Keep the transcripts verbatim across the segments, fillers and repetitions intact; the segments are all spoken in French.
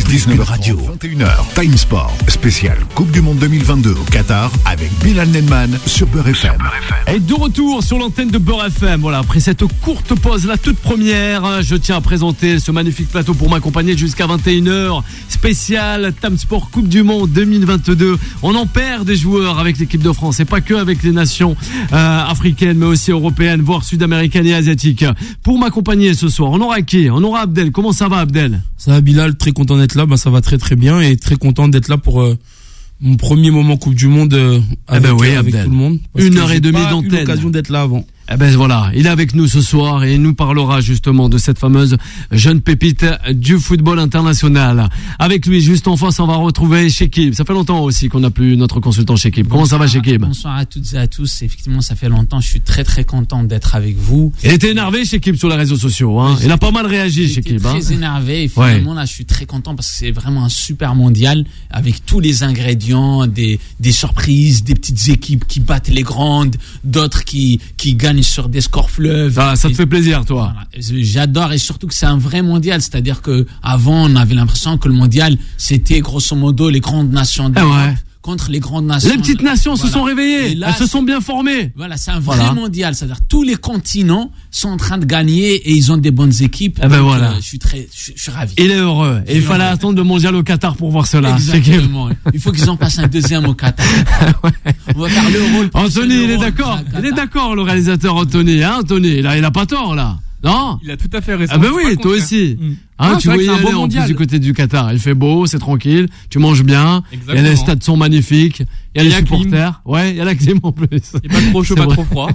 dix-neuf heures trente, vingt et une heures, Time Sport, spécial Coupe du Monde deux mille vingt-deux au Qatar avec Bilal Nenman sur Beurre F M. Et de retour sur l'antenne de Beurre F M. Voilà, après cette courte pause, la toute première, je tiens à présenter ce magnifique plateau pour m'accompagner jusqu'à vingt et une heures. Spécial Time Sport Coupe du Monde deux mille vingt-deux. On en perd des joueurs avec l'équipe de France et pas que avec les nations euh, africaines, mais aussi européennes, voire sud-américaines et asiatiques. Pour m'accompagner ce soir, on aura qui ? On aura Abdel. Comment ça va, Abdel ? Ça va, Bilal, très content d'être là. Bah, ça va très très bien et très content d'être là pour euh, mon premier moment Coupe du Monde euh, avec, eh ben oui, euh, avec tout le monde. Une heure et demie d'antenne. J'ai pas eu l'occasion d'être là avant. Eh ben voilà, il est avec nous ce soir et il nous parlera justement de cette fameuse jeune pépite du football international. Avec lui, juste en face, on va retrouver Chekib. Ça fait longtemps aussi qu'on n'a plus notre consultant Chekib. Comment bonsoir, ça va, Chekib ? Bonsoir à toutes et à tous. Effectivement, ça fait longtemps. Je suis très très content d'être avec vous. Il était énervé, Chekib, sur les réseaux sociaux. Hein. Il a pas mal réagi, Chekib. Très hein. énervé. Et finalement, ouais. là, je suis très content parce que c'est vraiment un super mondial avec tous les ingrédients, des des surprises, des petites équipes qui battent les grandes, d'autres qui qui gagnent sur des scores fleuves. Ah, ça te fait plaisir, toi. Voilà. J'adore et surtout que c'est un vrai mondial, c'est-à-dire que avant on avait l'impression que le mondial c'était grosso modo les grandes nations d'Europe ah ouais. contre les grandes nations. Les petites nations voilà. se sont réveillées, là, elles se sont bien formées. Voilà, c'est un vrai voilà. mondial, c'est-à-dire tous les continents sont en train de gagner et ils ont des bonnes équipes. Eh ben voilà. Euh, je suis très, je, je suis ravi. Il est heureux. Et il fallait heureux. attendre le mondial au Qatar pour voir cela. Exactement. Il faut qu'ils en passent un deuxième au Qatar. ouais. On va faire l'euro. Le Anthony, il est d'accord. Il est d'accord, le réalisateur Anthony. Hein, Anthony, là, il a pas tort, là. Non? Il a tout à fait raison. Ah ben oui, toi aussi. Mmh. Hein, ah, tu vois, il y aller en plus du côté du Qatar. Il fait beau, c'est tranquille, tu manges bien. Exactement. Et les stades sont magnifiques. Il y a les supporters. Ouais, il y a la clim en plus. Il pas trop chaud, pas trop froid.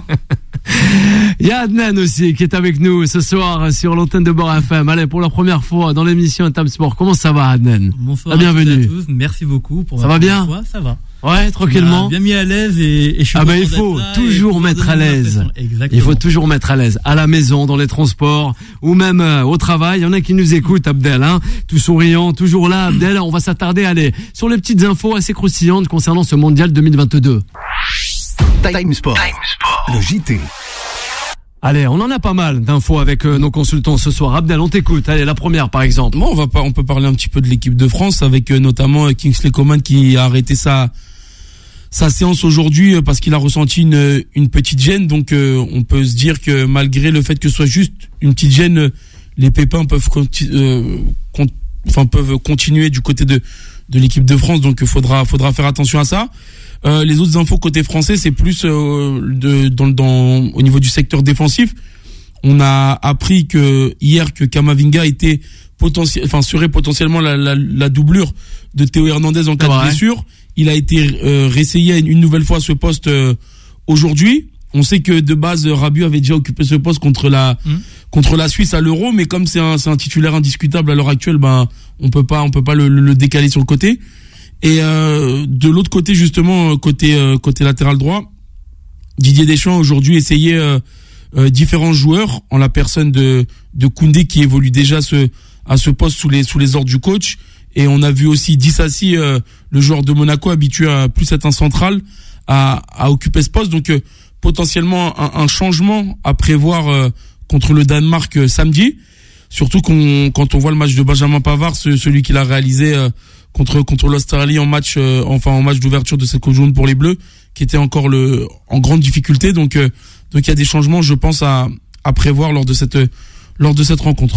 Il y a Adnan aussi qui est avec nous ce soir sur l'antenne de Beurre F M. Allez, pour la première fois dans l'émission Time Sport. Comment ça va, Adnan? Bonsoir. Bienvenue. À tous. Merci beaucoup pour ça va bien fois. Ça va. Ouais, tranquillement. Bien mis à l'aise et, et je suis ah ben il faut toujours mettre à l'aise. Il faut toujours mettre à l'aise à la maison, dans les transports ou même euh, au travail. Il y en a qui nous écoutent, Abdel, hein, tout souriant, toujours là, Abdel. On va s'attarder, allez, sur les petites infos assez croustillantes concernant ce mondial deux mille vingt-deux. Time Sport, Time Sport. Le J T. Allez, on en a pas mal d'infos avec euh, nos consultants ce soir. Abdel, on t'écoute. Allez, la première, par exemple. Bon, on va pas, on peut parler un petit peu de l'équipe de France avec euh, notamment euh, Kingsley Coman qui a arrêté sa sa séance aujourd'hui euh, parce qu'il a ressenti une une petite gêne. Donc, euh, on peut se dire que malgré le fait que ce soit juste une petite gêne, euh, les pépins peuvent conti- euh, con- enfin peuvent continuer du côté de de l'équipe de France. Donc, il faudra faudra faire attention à ça. Euh, les autres infos côté français, c'est plus euh, de, dans, dans, au niveau du secteur défensif. On a appris que hier que Camavinga était potentiel, enfin serait potentiellement la, la, la doublure de Théo Hernandez en cas de blessure. Il a été euh, réessayé une nouvelle fois ce poste euh, aujourd'hui. On sait que de base Rabiot avait déjà occupé ce poste contre la mmh. contre la Suisse à l'Euro, mais comme c'est un c'est un titulaire indiscutable à l'heure actuelle, ben on peut pas on peut pas le, le décaler sur le côté. Et euh, de l'autre côté justement côté euh, côté latéral droit, Didier Deschamps aujourd'hui essayait euh, euh, différents joueurs en la personne de de Koundé qui évolue déjà ce à ce poste sous les sous les ordres du coach, et on a vu aussi Dissassi euh, le joueur de Monaco habitué à plus être un central à à occuper ce poste. Donc euh, potentiellement un, un changement à prévoir euh, contre le Danemark euh, samedi, surtout qu'on quand on voit le match de Benjamin Pavard, ce, celui qu'il a réalisé euh, contre contre l'Australie en match euh, enfin en match d'ouverture de cette Coupe du Monde pour les Bleus, qui était encore le en grande difficulté. Donc euh, donc il y a des changements, je pense, à à prévoir lors de cette lors de cette rencontre.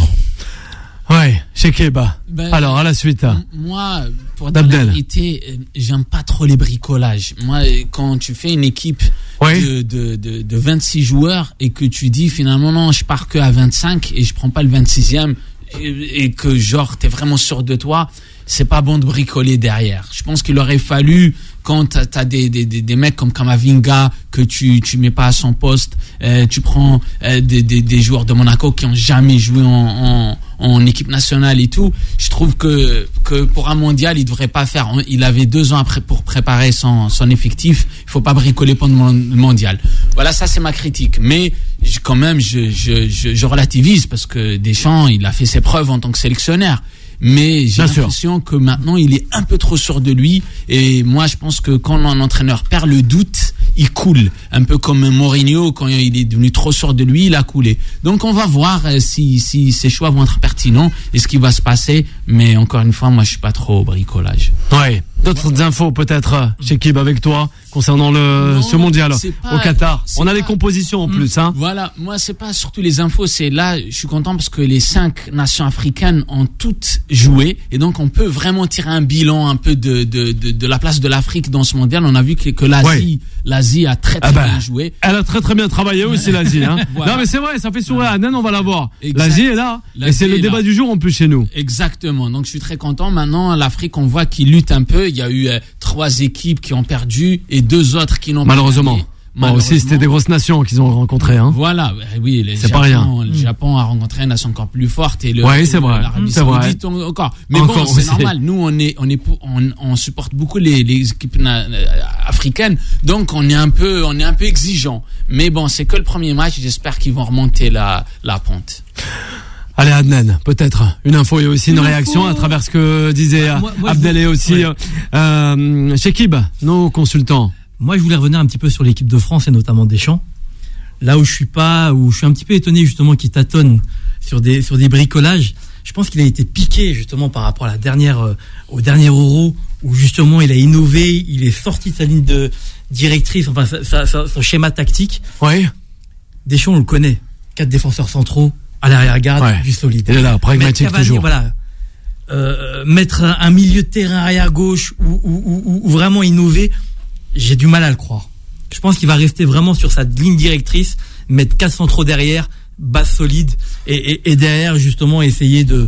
Ouais, chez Keba. Ben, alors à la suite. Hein. Moi, pour dire la vérité, j'aime pas trop les bricolages. Moi, quand tu fais une équipe ouais. de, de de de vingt-six joueurs et que tu dis finalement non, je pars que à vingt-cinq et je prends pas le vingt-sixième et, et que genre t'es vraiment sûr de toi, c'est pas bon de bricoler derrière. Je pense qu'il aurait fallu, quand t'as, t'as des, des, des, des mecs comme Camavinga que tu, tu mets pas à son poste, euh, tu prends euh, des, des, des joueurs de Monaco qui ont jamais joué en, en, en équipe nationale et tout. Je trouve que, que pour un mondial, il devrait pas faire. Il avait deux ans après pour préparer son, son effectif. Il faut pas bricoler pendant le mondial. Voilà, ça c'est ma critique. Mais je, quand même, je, je, je, je relativise parce que Deschamps, il a fait ses preuves en tant que sélectionneur. Mais j'ai Bien l'impression sûr. que maintenant il est un peu trop sûr de lui, et moi je pense que quand un entraîneur perd le doute, il coule. Un peu comme Mourinho, quand il est devenu trop sûr de lui, il a coulé. Donc on va voir euh, si, si ces choix vont être pertinents et ce qui va se passer. Mais encore une fois, moi je suis pas trop au bricolage. Ouais. D'autres ouais. infos peut-être, Chekib, avec toi, concernant le, non, ce mondial pas, au Qatar. On a pas, les compositions en plus, hein. Voilà, moi c'est pas surtout les infos, c'est là, je suis content parce que les cinq nations africaines ont toutes joué et donc on peut vraiment tirer un bilan un peu de de de, de la place de l'Afrique dans ce mondial. On a vu que, que l'Asie, ouais. l'Asie a très très ah bah, bien joué. Elle a très très bien travaillé aussi l'Asie, hein. Voilà. Non mais c'est vrai, ça fait sourire. Anan, on va la voir. Exact. L'Asie est là L'Asie et c'est le débat là. Du jour en plus chez nous. Exactement. Donc je suis très content. Maintenant l'Afrique, on voit qu'il lutte un peu. Il y a eu euh, trois équipes qui ont perdu et deux autres qui n'ont malheureusement. pas Bon, aussi, c'était des grosses nations qu'ils ont rencontrées, hein. Voilà, oui, les c'est Japon, pas rien. Le Japon a rencontré une nation encore plus forte et le, ouais, c'est vrai. l'Arabie c'est Saoudite vrai. encore. Mais encore bon, c'est aussi. normal. Nous, on est, on est, on, on supporte beaucoup les, les équipes na, africaines, donc on est un peu, on est un peu exigeant. Mais bon, c'est que le premier match. J'espère qu'ils vont remonter la, la pente. Allez Adnan, peut-être une info et aussi une, une réaction info. À travers ce que disait bah, moi, moi, Abdel et aussi ouais. euh, Chekib, nos consultants. Moi, je voulais revenir un petit peu sur l'équipe de France et notamment Deschamps. Là où je suis pas, où je suis un petit peu étonné justement qu'il tâtonne sur des sur des bricolages. Je pense qu'il a été piqué justement par rapport à la dernière euh, au dernier Euro où justement il a innové, il est sorti de sa ligne de directrice, enfin sa, sa, sa, son schéma tactique. Oui. Deschamps, on le connaît. Quatre défenseurs centraux à l'arrière-garde, ouais. du solide. Il est là, pragmatique Cavani, toujours. Voilà. Euh, mettre un, un milieu de terrain arrière gauche ou, ou, ou, ou vraiment innover. J'ai du mal à le croire. Je pense qu'il va rester vraiment sur sa ligne directrice, mettre quatre centraux derrière, base solide, et, et, et derrière justement essayer de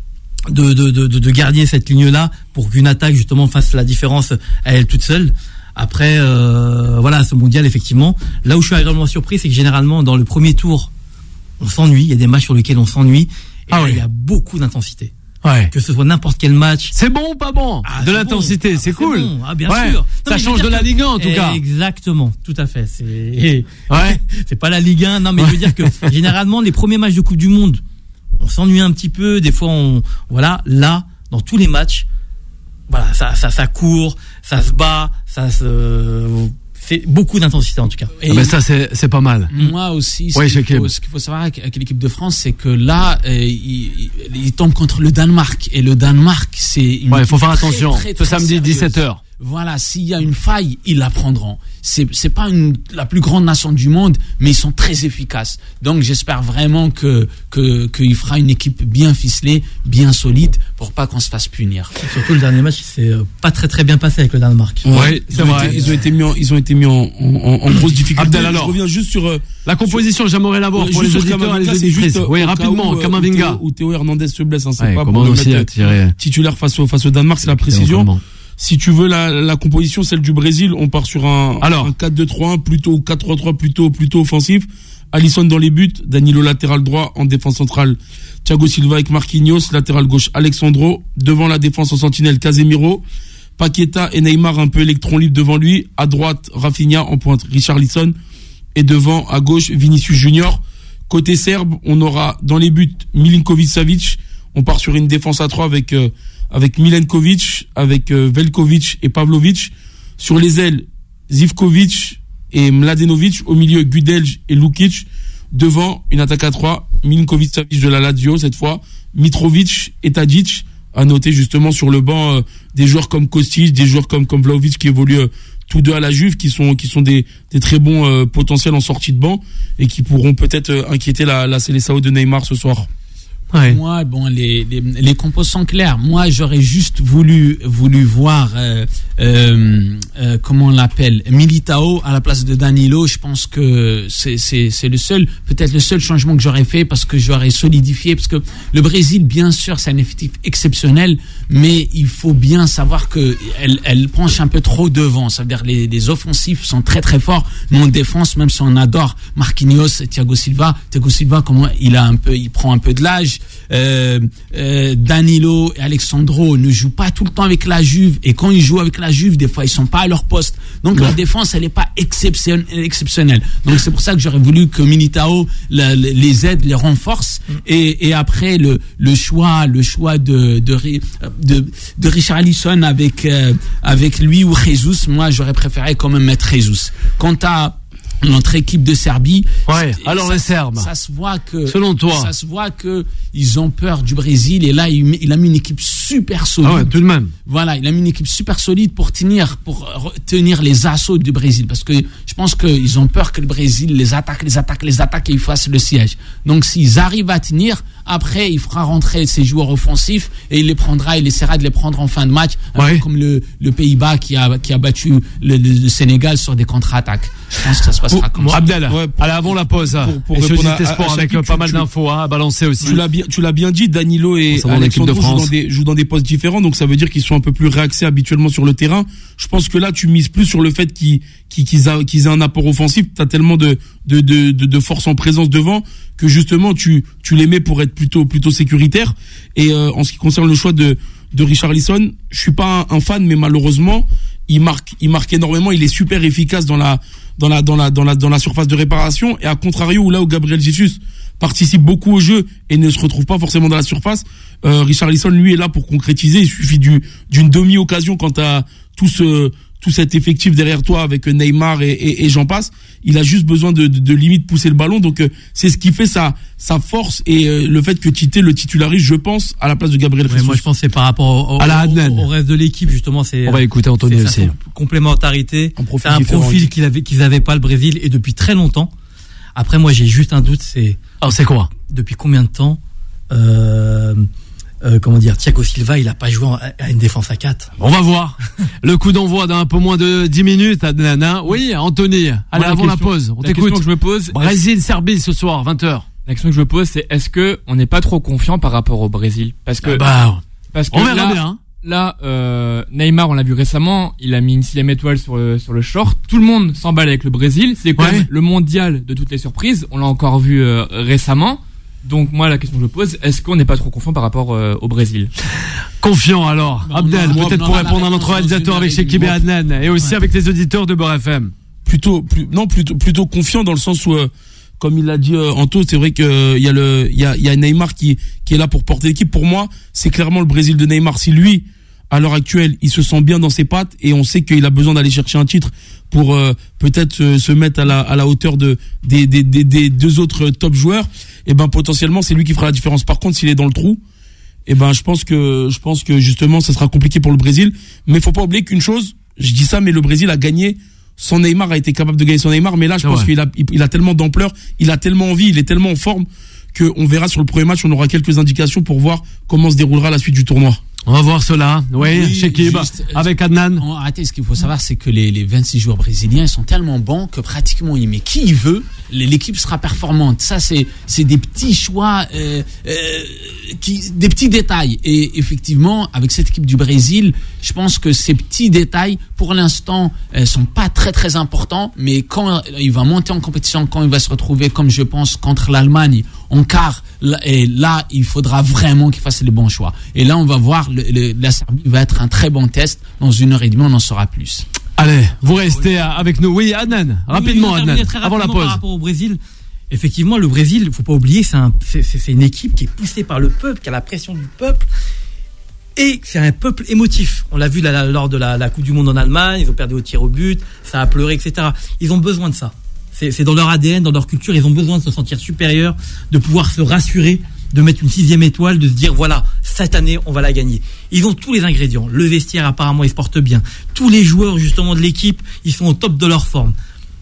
de, de de de garder cette ligne-là pour qu'une attaque justement fasse la différence à elle toute seule. Après, euh, voilà, ce mondial effectivement. Là où je suis agréablement surpris, c'est que généralement dans le premier tour, on s'ennuie. Il y a des matchs sur lesquels on s'ennuie. Et ah là, oui. il y a beaucoup d'intensité. Ouais. Que ce soit n'importe quel match. C'est bon ou pas bon? Ah, de l'intensité, bon. c'est, ah, c'est cool. Bon. Ah, bien ouais. sûr. Ça non, change de la Ligue un, en tout cas. Exactement. Tout à fait. C'est, ouais. c'est pas la Ligue un. Non, mais ouais. je veux dire que, généralement, les premiers matchs de Coupe du Monde, on s'ennuie un petit peu. Des fois, on, voilà. Là, dans tous les matchs, voilà, ça, ça, ça court, ça se bat, ça se, c'est beaucoup d'intensité en tout cas. Et mais ça c'est c'est pas mal. Moi aussi, ce, oui, qu'il, faut, ce qu'il faut savoir avec, avec l'équipe de France, c'est que là, euh, il, il tombe contre le Danemark et le Danemark, c'est une ouais, il faut faire attention. Très, très, ce samedi sérieuse. dix-sept heures. Voilà, s'il y a une faille, ils la prendront. C'est c'est pas une, la plus grande nation du monde, mais ils sont très efficaces. Donc j'espère vraiment que que qu'il fera une équipe bien ficelée, bien solide, pour pas qu'on se fasse punir. Et surtout le dernier match, il s'est pas très très bien passé avec le Danemark. Ouais, ouais c'est vrai. Été, ils ont été mis en, ils ont été mis en, en, en grosse difficulté. Abdel, alors, je reviens juste sur euh, la composition. Sur, j'aimerais l'avoir pour les auditeurs et les auditrices. Oui, rapidement. Kamavinga ou Théo Hernandez se blesse, hein, c'est ouais, pas pour le mettre titulaire face au face au Danemark, c'est la précision. Si tu veux la, la composition, celle du Brésil, on part sur un, Alors. un quatre deux trois un, plutôt quatre trois trois, plutôt, plutôt offensif. Alisson dans les buts, Danilo latéral droit, en défense centrale, Thiago Silva avec Marquinhos, latéral gauche Alexandro, devant la défense en sentinelle Casemiro, Paqueta et Neymar un peu électron libre devant lui, à droite Rafinha en pointe Richarlison, et devant à gauche Vinicius Junior. Côté serbe, on aura dans les buts Milinkovic-Savic, on part sur une défense à trois avec euh, avec Milenkovic, avec euh, Veljkovic et Pavlovic. Sur les ailes, Zivkovic et Mladenovic. Au milieu, Gudelj et Lukic. Devant, une attaque à trois. Milinkovic-Savic de la Lazio, cette fois. Mitrovic et Tadic. À noter justement sur le banc euh, des joueurs comme Kostic, des joueurs comme, comme Vlahovic qui évoluent euh, tous deux à la Juve, qui sont, qui sont des, des très bons euh, potentiels en sortie de banc et qui pourront peut-être euh, inquiéter la, la Seleção de Neymar ce soir. Ouais. Moi, bon, les, les, les compos sont clairs. Moi, j'aurais juste voulu, voulu voir, euh, euh, euh, comment on l'appelle, Militao à la place de Danilo. Je pense que c'est, c'est, c'est le seul, peut-être le seul changement que j'aurais fait parce que j'aurais solidifié, parce que le Brésil, bien sûr, c'est un effectif exceptionnel, mais il faut bien savoir que elle, elle penche un peu trop devant. Ça veut dire les, les offensifs sont très très forts, mais en défense, même si on adore Marquinhos, Thiago Silva, Thiago Silva, comment il a un peu, il prend un peu de l'âge. euh, euh, Danilo et Alexandro ne jouent pas tout le temps avec la Juve, et quand ils jouent avec la Juve, des fois ils sont pas à leur poste. Donc ouais. La défense, elle est pas exception, exceptionnelle. Donc c'est pour ça que j'aurais voulu que Militao la, les aide, les renforce. Mm. Et, et après le, le choix, le choix de de, de, de Richarlison avec euh, avec lui ou Jesus, moi j'aurais préféré quand même mettre Jesus. Quant à notre équipe de Serbie, ouais. Alors ça, les Serbes, ça se voit que, selon toi, ça se voit que ils ont peur du Brésil, et là il, il a mis une équipe super solide. Ah ouais, tout de même. Voilà, il a mis une équipe super solide pour tenir, pour tenir les assauts du Brésil, parce que je pense qu'ils ont peur que le Brésil les attaque, les attaque, les attaque et ils fassent le siège. Donc s'ils arrivent à tenir, après il fera rentrer ses joueurs offensifs et il les prendra, il essaiera de les prendre en fin de match, ouais. Comme le, le Pays-Bas qui a qui a battu le, le, le Sénégal sur des contre-attaques. Je pense que ça se passera comme ça. Abdel, ouais, pour, allez, avant la pause, pour, pour et répondre à, Sport à, à avec pas tu, mal d'infos hein, à balancer aussi. Tu l'as bien, tu l'as bien dit, Danilo et Alexandro jouent dans, des, jouent dans des postes différents, donc ça veut dire qu'ils sont un peu plus réaxés habituellement sur le terrain. Je pense que là, tu mises plus sur le fait qu'ils, qu'ils, qu'ils, a, qu'ils aient un apport offensif. T'as tellement de, de, de, de, de force en présence devant que justement, tu, tu les mets pour être plutôt, plutôt sécuritaires. Et euh, en ce qui concerne le choix de, de Richarlison, je suis pas un, un fan, mais malheureusement, il marque, il marque énormément. Il est super efficace dans la, dans la, dans la, dans la, dans la surface de réparation. Et à contrario, là où Gabriel Jesus participe beaucoup au jeu et ne se retrouve pas forcément dans la surface, euh, Richarlison, lui, est là pour concrétiser. Il suffit du, d'une demi-occasion quand t'as tout ce, tout cet effectif derrière toi avec Neymar et, et, et j'en passe. Il a juste besoin de, de, de limite pousser le ballon. Donc, euh, c'est ce qui fait sa, sa force et euh, le fait que Tite le titularise, je pense, à la place de Gabriel Jesus. Ouais, moi, je pense que c'est par rapport au, au, à la au, au reste de l'équipe, justement. C'est, on va écouter Anthony aussi. Complémentarité. Un c'est un profil qu'ils avaient, qu'ils avaient pas le Brésil et depuis très longtemps. Après, moi, j'ai juste un doute, c'est. Alors, c'est quoi? Depuis combien de temps, euh, euh, comment dire, Thiago Silva, il a pas joué à une défense à quatre. On va voir. Le coup d'envoi d'un peu moins de dix minutes, Adnan. Oui, Anthony. Allez, avant la pause. On t'écoute. La question que je me pose. Brésil, Serbie ce soir, vingt heures. La question que je me pose, c'est est-ce que on n'est pas trop confiant par rapport au Brésil? Parce que, bah, parce que on verra là, bien. Là, euh, Neymar, on l'a vu récemment, il a mis une sixième étoile sur le, sur le short. Tout le monde s'emballe avec le Brésil. C'est quand ouais. même le mondial de toutes les surprises. On l'a encore vu euh, récemment. Donc moi, la question que je pose, est-ce qu'on n'est pas trop confiant par rapport euh, au Brésil? Confiant alors, non, Abdel, non, peut-être non, pour répondre à notre réalisateur avec Chekib et Adnan, et aussi ouais. avec les auditeurs de Beurre F M. Plutôt, plus, non, plutôt, plutôt confiant dans le sens où, euh, comme il l'a dit euh, Anto, c'est vrai que il euh, y a le, il y a, il y a Neymar qui, qui est là pour porter l'équipe. Pour moi, c'est clairement le Brésil de Neymar. Si lui, à l'heure actuelle, il se sent bien dans ses pattes et on sait qu'il a besoin d'aller chercher un titre pour euh, peut-être euh, se mettre à la à la hauteur de des des des, des deux autres top joueurs, et ben potentiellement c'est lui qui fera la différence. Par contre, s'il est dans le trou, et ben je pense que je pense que justement ça sera compliqué pour le Brésil, mais faut pas oublier qu'une chose, je dis ça, mais le Brésil a gagné sans Neymar, a été capable de gagner sans Neymar, mais là je pense ouais. qu'il a il, il a tellement d'ampleur, il a tellement envie, il est tellement en forme que on verra sur le premier match, on aura quelques indications pour voir comment se déroulera la suite du tournoi. On va voir cela, oui, oui Chekib, avec Adnan. Arrêtez, ce qu'il faut savoir, c'est que les, les vingt-six joueurs brésiliens, ils sont tellement bons que pratiquement, il met qui il veut, l'équipe sera performante. Ça, c'est, c'est des petits choix, euh, euh, qui, des petits détails. Et effectivement, avec cette équipe du Brésil, je pense que ces petits détails, pour l'instant, euh, sont pas très très importants, mais quand il va monter en compétition, quand il va se retrouver, comme je pense, contre l'Allemagne, en quart, et là, il faudra vraiment qu'il fasse les bons choix. Et là, on va voir, le, le, la Serbie va être un très bon test. Dans une heure et demie, on en saura plus. Allez, vous restez avec nous. Oui, Adnan, rapidement, oui, Adnan, avant la pause. Par rapport au Brésil, effectivement, le Brésil, il faut pas oublier, c'est, un, c'est, c'est une équipe qui est poussée par le peuple, qui a la pression du peuple. Et c'est un peuple émotif. On l'a vu là, lors de la, la Coupe du Monde en Allemagne, ils ont perdu au tir au but, ça a pleuré, et cetera. Ils ont besoin de ça. C'est, c'est dans leur A D N, dans leur culture, ils ont besoin de se sentir supérieurs, de pouvoir se rassurer, de mettre une sixième étoile, de se dire voilà, cette année on va la gagner. Ils ont tous les ingrédients. Le vestiaire apparemment il se porte bien. Tous les joueurs justement de l'équipe, ils sont au top de leur forme.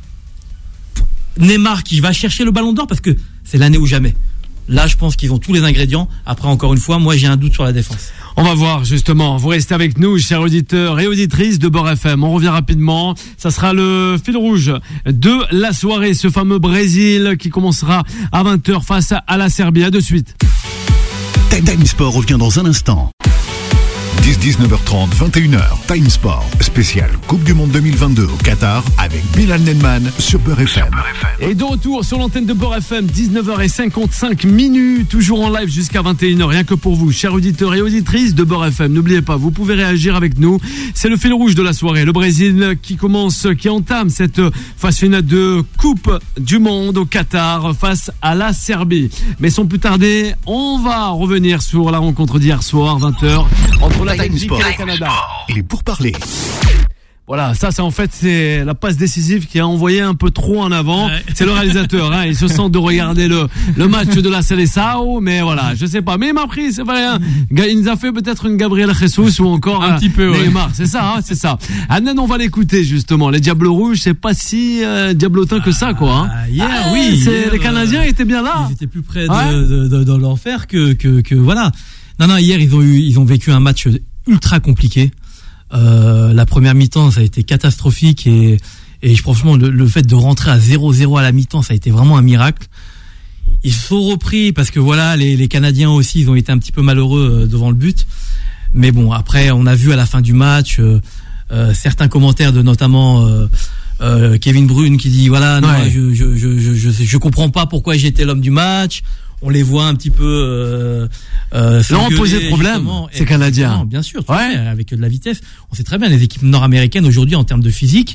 Neymar qui va chercher le ballon d'or parce que c'est l'année ou jamais. Là, je pense qu'ils ont tous les ingrédients. Après, encore une fois, moi, j'ai un doute sur la défense. On va voir, justement. Vous restez avec nous, chers auditeurs et auditrices de Beurre F M. On revient rapidement. Ça sera le fil rouge de la soirée. Ce fameux Brésil qui commencera à vingt heures face à la Serbie. À de suite. Time Sport revient dans un instant. dix-neuf heures trente, vingt et une heures. Time Sport, spécial Coupe du Monde deux mille vingt-deux au Qatar avec Bilal Nenman sur Beurre F M. Et de retour sur l'antenne de Beurre F M, dix-neuf heures cinquante-cinq minutes, toujours en live jusqu'à vingt et une heures. Rien que pour vous, chers auditeurs et auditrices de Beurre F M. N'oubliez pas, vous pouvez réagir avec nous. C'est le fil rouge de la soirée. Le Brésil qui commence, qui entame cette phase finale de Coupe du Monde au Qatar face à la Serbie. Mais sans plus tarder, on va revenir sur la rencontre d'hier soir, vingt heures, entre la Belgique et le Canada. Et pour parler. Voilà, ça c'est en fait c'est la passe décisive qui a envoyé un peu trop en avant. Ouais. C'est le réalisateur, hein, il se sent de regarder le le match de la Seleção, mais voilà, je sais pas. Mais il m'a pris, c'est vrai, hein, il nous a fait peut-être une Gabriel Jesus ou encore un euh, petit peu. Neymar, Ouais. c'est ça, hein, c'est ça. Annen, on va l'écouter justement. Les Diables Rouges, c'est pas si euh, diablotin que ça, quoi. Hein. Ah, hier, ah, oui. C'est, hier, les Canadiens euh, étaient bien là. Ils étaient plus près de, ouais. de, de, de l'enfer que que que voilà. Non, non, hier ils ont eu, ils ont vécu un match ultra compliqué. Euh, la première mi-temps, ça a été catastrophique et, et franchement, le, le fait de rentrer à zéro zéro à la mi-temps, ça a été vraiment un miracle. Ils se sont repris parce que voilà, les, les Canadiens aussi, ils ont été un petit peu malheureux devant le but. Mais bon, après, on a vu à la fin du match euh, euh, certains commentaires de notamment euh, euh, Kevin Brune qui dit voilà, non, ouais. je, je, je, je, je, je comprends pas pourquoi j'étais l'homme du match. On les voit un petit peu. Euh, euh, Là, on posait problème. C'est Canadien. Bien sûr, tout ouais. fait, avec de la vitesse. On sait très bien les équipes nord-américaines aujourd'hui en termes de physique.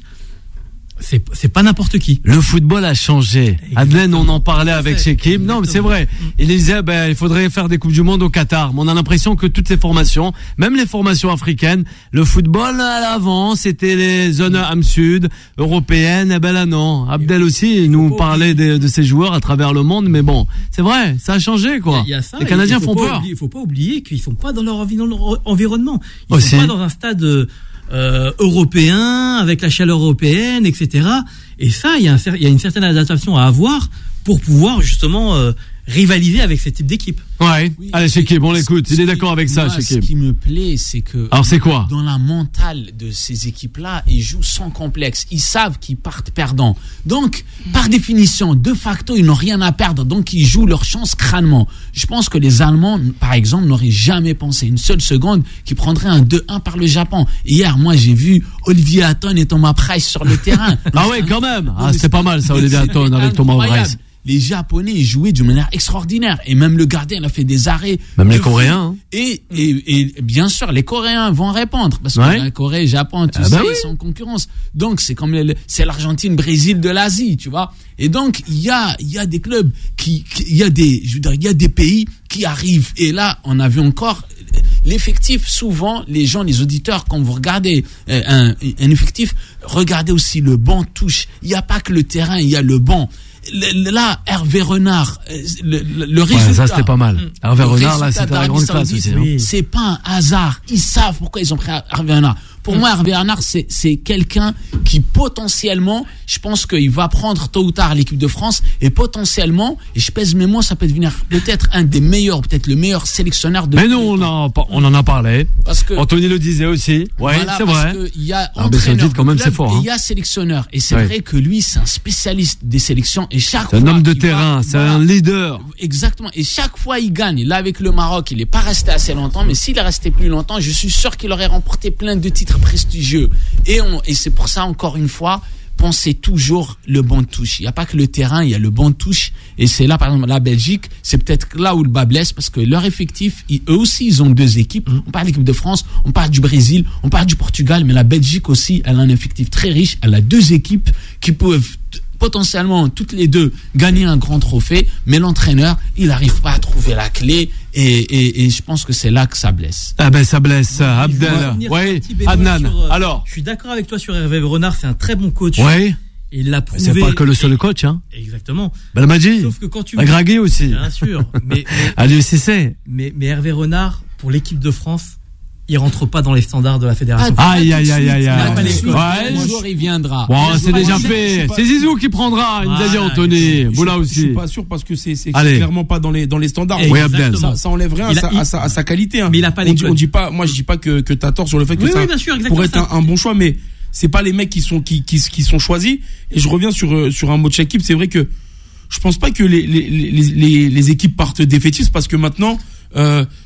C'est c'est pas n'importe qui. Le football a changé. Adelaine, on en parlait avec Shekim. Non, mais c'est vrai. Il disait, ben, il faudrait faire des coupes du monde au Qatar. Mais on a l'impression que toutes ces formations, même les formations africaines, le football à l'avant, c'était les zones am sud, européennes. Eh ben là, non. Abdel aussi, il nous parlait de, de ses joueurs à travers le monde. Mais bon, c'est vrai, ça a changé, quoi. Il y a ça, les Canadiens font peur. Il faut pas oublier qu'ils sont pas dans leur environnement. Ils aussi. sont pas dans un stade Euh, européen, avec la chaleur européenne, et cetera. Et ça, il y a, un, il y a une certaine adaptation à avoir pour pouvoir justement euh, rivaliser avec ce type d'équipe. Ouais. Oui, allez, Shekim, on l'écoute. Il est d'accord avec ça, Shekim. Ce qui me plaît, c'est que alors c'est quoi dans la mentale de ces équipes-là, ils jouent sans complexe. Ils savent qu'ils partent perdants. Donc, par définition, de facto, ils n'ont rien à perdre. Donc, ils jouent leur chance crânement. Je pense que les Allemands, par exemple, n'auraient jamais pensé une seule seconde qu'ils prendraient un deux un par le Japon. Hier, moi, j'ai vu Olivier Hatton et Thomas Price sur le terrain. Ah ouais, quand même. Ah, c'était pas mal ça, Olivier Hatton avec Thomas Price. Les Japonais, ils jouaient d'une manière extraordinaire. Et même le gardien, il a fait des arrêts. Même les Coréens. Hein. Et, et, et bien sûr, les Coréens vont répondre. Parce que ouais. la Corée, Japon, tout ah ça, bah oui. ils sont en concurrence. Donc, c'est comme le, c'est l'Argentine, Brésil de l'Asie, tu vois. Et donc, il y a, il y a des clubs qui, il y a des, je veux dire, il y a des pays qui arrivent. Et là, on a vu encore l'effectif. Souvent, les gens, les auditeurs, quand vous regardez euh, un, un effectif, regardez aussi le banc touche. Il n'y a pas que le terrain, il y a le banc. Là, Hervé Renard, le, le, le résultat. Ouais, ça c'était pas mal. Hervé Renard, là, c'était la grande classe aussi. Oui. C'est pas un hasard. Ils savent pourquoi ils ont pris Hervé Renard. Pour mmh. moi, Hervé Renard, c'est, c'est quelqu'un qui potentiellement, je pense qu'il va prendre tôt ou tard l'équipe de France et potentiellement, et je pèse mes mots, ça peut devenir peut-être un des meilleurs, peut-être le meilleur sélectionneur de. Mais nous, on en, on en a parlé. Parce que Anthony le disait aussi. Ouais, voilà, c'est vrai. Parce qu'il y a entraîneur quand même, c'est fort. Et hein. il y a sélectionneur. Et c'est ouais. vrai que lui, c'est un spécialiste des sélections et chaque c'est fois. un homme de terrain, va, c'est voilà, un leader. Exactement. Et chaque fois, il gagne. Là, avec le Maroc, il n'est pas resté assez longtemps, mais s'il est resté plus longtemps, je suis sûr qu'il aurait remporté plein de titres prestigieux. Et, on, et c'est pour ça, encore une fois, pensez toujours le banc de touche. Il n'y a pas que le terrain, il y a le banc de touche. Et c'est là, par exemple, la Belgique, c'est peut-être là où le bas blesse parce que leur effectif, ils, eux aussi, ils ont deux équipes. On parle de l'équipe de France, on parle du Brésil, on parle du Portugal, mais la Belgique aussi, elle a un effectif très riche. Elle a deux équipes qui peuvent potentiellement toutes les deux gagner un grand trophée, mais l'entraîneur, il n'arrive pas à trouver la clé et, et, et je pense que c'est là que ça blesse. Ah ben ça blesse, oui, Abdel. Oui, Adnan. Sur, euh, Alors, je suis d'accord avec toi sur Hervé Renard, c'est un très bon coach. Oui. Il l'a prouvé. C'est pas que le seul coach, hein. Exactement. Belmadi. Sauf que quand tu Gragui aussi. Bien sûr. Mais, mais à l'U C C. Mais, mais Hervé Renard pour l'équipe de France, il rentre pas dans les standards de la fédération. Ah, aïe, aïe, aïe, aïe, aïe. Un jour, il viendra. Bon, c'est déjà fait. C'est Zizou qui prendra. Il nous a dit Anthony. Vous là aussi. Je suis pas sûr parce que c'est, c'est clairement pas dans les, dans les standards. Oui, Abdel. Ça, ça enlève rien à, sa, à, sa, à sa qualité, hein. Mais il a pas les on dit, on dit pas, moi, je dis pas que, que t'as tort sur le fait que oui, ça oui, bien sûr, pourrait être un, un bon choix, mais c'est pas les mecs qui sont, qui, qui, qui sont choisis. Et je reviens sur, sur un mot de Shakib. C'est vrai que je pense pas que les, les, les, les, les équipes partent défaitistes parce que maintenant, Euh,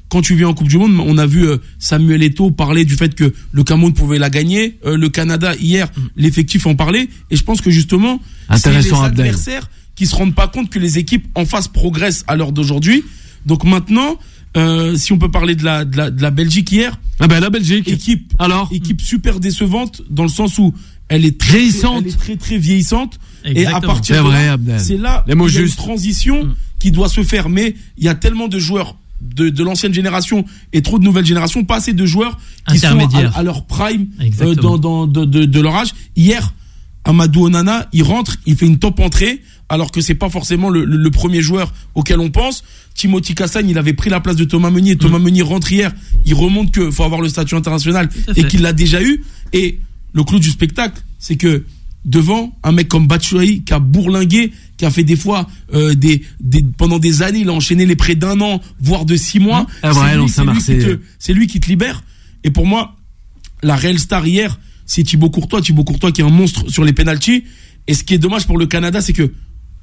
quand tu viens en Coupe du Monde, on a vu euh, Samuel Eto'o parler du fait que le Cameroun pouvait la gagner, euh, le Canada hier, mmh. l'effectif en parlait, et je pense que justement, c'est les adversaires qui se rendent pas compte que les équipes en face progressent à l'heure d'aujourd'hui. Donc maintenant, euh, si on peut parler de la, de la de la Belgique hier, ah ben la Belgique, équipe, alors équipe super décevante dans le sens où elle est très vieillissante, elle est très très vieillissante. Exactement. Et à partir c'est de vrai, là, Abdel. c'est là les mots il y a justes. une transition mmh. qui doit se faire, mais il y a tellement de joueurs de, de l'ancienne génération et trop de nouvelles générations, pas assez de joueurs qui sont à, à leur prime euh, dans, dans de, de, de leur âge. Hier, Amadou Onana, il rentre, il fait une top entrée, alors que c'est pas forcément le, le, le premier joueur auquel on pense. Timothy Castagne, il avait pris la place de Thomas Meunier. Mmh. Thomas Meunier rentre hier, il remonte que faut avoir le statut international et qu'il l'a déjà eu. Et le clou du spectacle, c'est que devant un mec comme Batshuayi qui a bourlingué, qui a fait des fois euh, des, des pendant des années, il a enchaîné les près d'un an, voire de six mois. Ah c'est, vrai, lui, c'est, lui qui te, c'est lui qui te libère. Et pour moi, la réelle star hier, c'est Thibaut Courtois. Thibaut Courtois qui est un monstre sur les pénaltys. Et ce qui est dommage pour le Canada, c'est que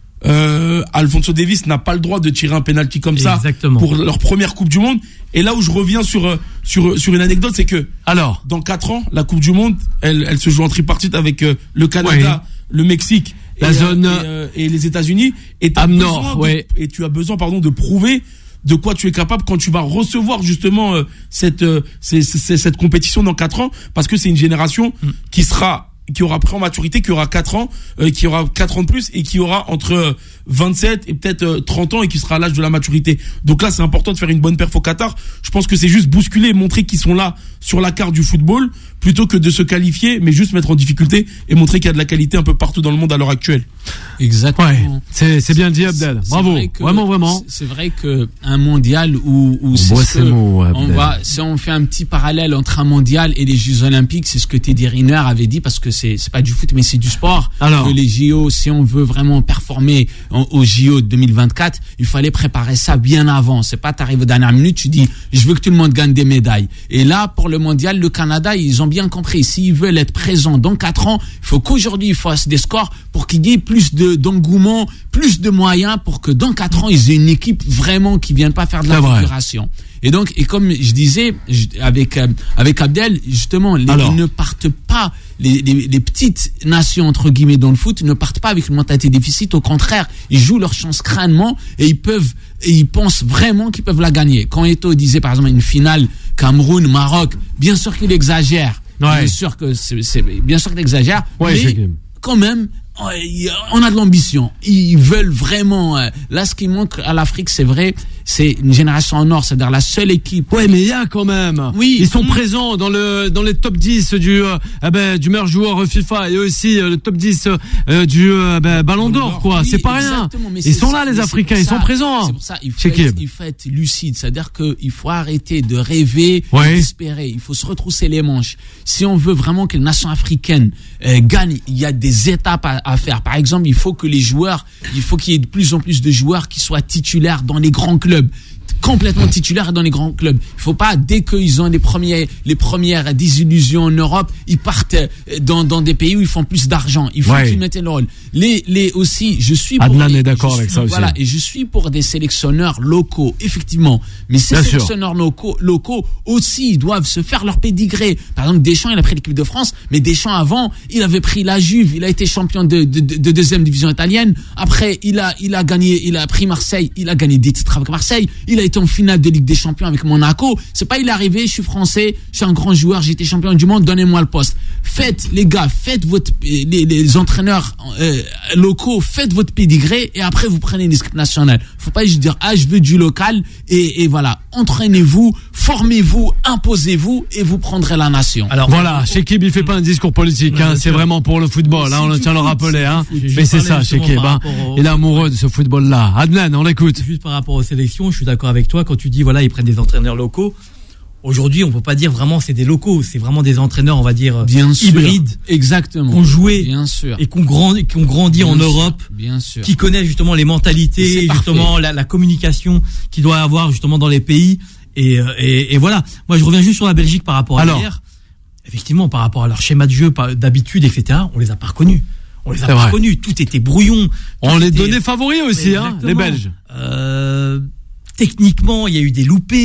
euh, Alphonso Davies n'a pas le droit de tirer un penalty comme ça Exactement. Pour leur première Coupe du Monde. Et là où je reviens sur sur sur une anecdote, c'est que alors dans quatre ans, la Coupe du Monde, elle elle se joue en tripartite avec euh, le Canada, oui. le Mexique, la et, zone euh, et, euh, et les États-Unis. Et Am Nord, ouais. Et tu as besoin, pardon, de prouver de quoi tu es capable quand tu vas recevoir justement euh, cette euh, c'est, c'est, cette compétition dans quatre ans, parce que c'est une génération mm. qui sera qui aura pris en maturité, qui aura quatre ans, euh, qui aura quatre ans de plus et qui aura entre vingt-sept et peut-être trente ans et qui sera à l'âge de la maturité. Donc là, c'est important de faire une bonne perf au Qatar. Je pense que c'est juste bousculer et montrer qu'ils sont là sur la carte du football plutôt que de se qualifier, mais juste mettre en difficulté et montrer qu'il y a de la qualité un peu partout dans le monde à l'heure actuelle. Exactement. Ouais, c'est, c'est bien dit, Abdel. Bravo. Que, vraiment, vraiment. C'est vrai que un mondial où, où on c'est ce que mots, on va, si on fait un petit parallèle entre un mondial et les Jeux Olympiques, c'est ce que Teddy Riner avait dit, parce que c'est, c'est pas du foot, mais c'est du sport. Alors. Que les J O, si on veut vraiment performer aux J O de deux mille vingt-quatre, il fallait préparer ça bien avant. C'est pas t'arrives aux dernières minutes, tu dis, je veux que tout le monde gagne des médailles. Et là, pour le mondial, le Canada, ils ont bien compris. S'ils veulent être présents dans quatre ans, il faut qu'aujourd'hui, ils fassent des scores pour qu'il y ait plus de, d'engouement, plus de moyens pour que dans quatre ans, ils aient une équipe vraiment qui vienne pas faire de la figuration. Et donc, et comme je disais, avec, euh, avec Abdel, justement, les, ils ne partent pas, les, les, les petites nations, entre guillemets, dans le foot, ne partent pas avec une mentalité déficit. Au contraire, ils jouent leur chance crânement et ils peuvent, et ils pensent vraiment qu'ils peuvent la gagner. Quand Eto'o disait, par exemple, une finale Cameroun-Maroc, bien sûr qu'il exagère. Ouais. Bien sûr que c'est, c'est, bien sûr qu'il exagère. Ouais, mais quand même, on a de l'ambition. Ils veulent vraiment. Là, ce qui manque à l'Afrique, c'est vrai, c'est une génération en or, c'est-à-dire la seule équipe. Ouais, mais il y a quand même. Oui. Ils sont mmh. présents dans le dans les top dix du euh, eh ben du meilleur joueur FIFA et aussi euh, le top dix euh, du euh, ben, Ballon d'Or, quoi. Oui, c'est pas rien. Ils sont là, les Africains. Ils sont présents. C'est pour ça. Il faut, être, il faut être lucide, c'est-à-dire que il faut arrêter de rêver, ouais. d'espérer. Il faut se retrousser les manches. Si on veut vraiment que les nations africaines euh, gagnent, il y a des étapes à, à faire. Par exemple, il faut que les joueurs, il faut qu'il y ait de plus en plus de joueurs qui soient titulaires dans les grands clubs, complètement titulaires dans les grands clubs. Il faut pas, dès qu'ils ont les premiers, les premières désillusions en Europe, ils partent dans, dans des pays où ils font plus d'argent. Il faut ouais. qu'ils mettent le rôle. Les, les aussi, je suis pour Adnan les, est d'accord avec suis, ça aussi. Voilà, et je suis pour des sélectionneurs locaux, effectivement. Mais ces Bien sélectionneurs locaux, locaux aussi, ils doivent se faire leur pédigré. Par exemple, Deschamps, il a pris l'équipe de France, mais Deschamps avant, il avait pris la Juve, il a été champion de, de, de, de deuxième division italienne. Après, il a, il a gagné, il a pris Marseille, il a gagné des titres avec Marseille. Il a été en finale de Ligue des Champions avec Monaco. C'est pas il est arrivé, je suis français, je suis un grand joueur, j'ai été champion du monde, donnez-moi le poste. Faites, les gars, faites votre, les, les entraîneurs euh, locaux, faites votre pédigré et après vous prenez une équipe nationale. Faut pas juste dire, ah, je veux du local et, et voilà. Entraînez-vous, formez-vous, imposez-vous et vous prendrez la nation. Alors voilà, Chekib, il fait pas un discours politique, hein, c'est vraiment pour le football, hein, on tient à le rappeler, hein. Mais c'est ça, Chekib, hein. Au... Il est amoureux de ce football-là. Adnan, on l'écoute. Juste par rapport aux sélections, je suis d'accord avec toi quand tu dis, voilà, ils prennent des entraîneurs locaux. Aujourd'hui, on peut pas dire vraiment c'est des locaux, c'est vraiment des entraîneurs, on va dire, bien hybrides. Sûr. Exactement. Qui ont joué bien sûr. et qui ont grandi, qui ont grandi bien en sûr. Europe. Bien sûr. Qui connaissent justement les mentalités, justement la, la communication qu'il doit avoir justement dans les pays. Et, et, et voilà. Moi, je reviens juste sur la Belgique par rapport à Alors, hier. Effectivement, par rapport à leur schéma de jeu d'habitude, et cetera, on les a pas reconnus. On les a pas reconnus. Tout était brouillon. On les donnait favoris aussi, hein, les Belges. Euh, techniquement, il y a eu des loupés.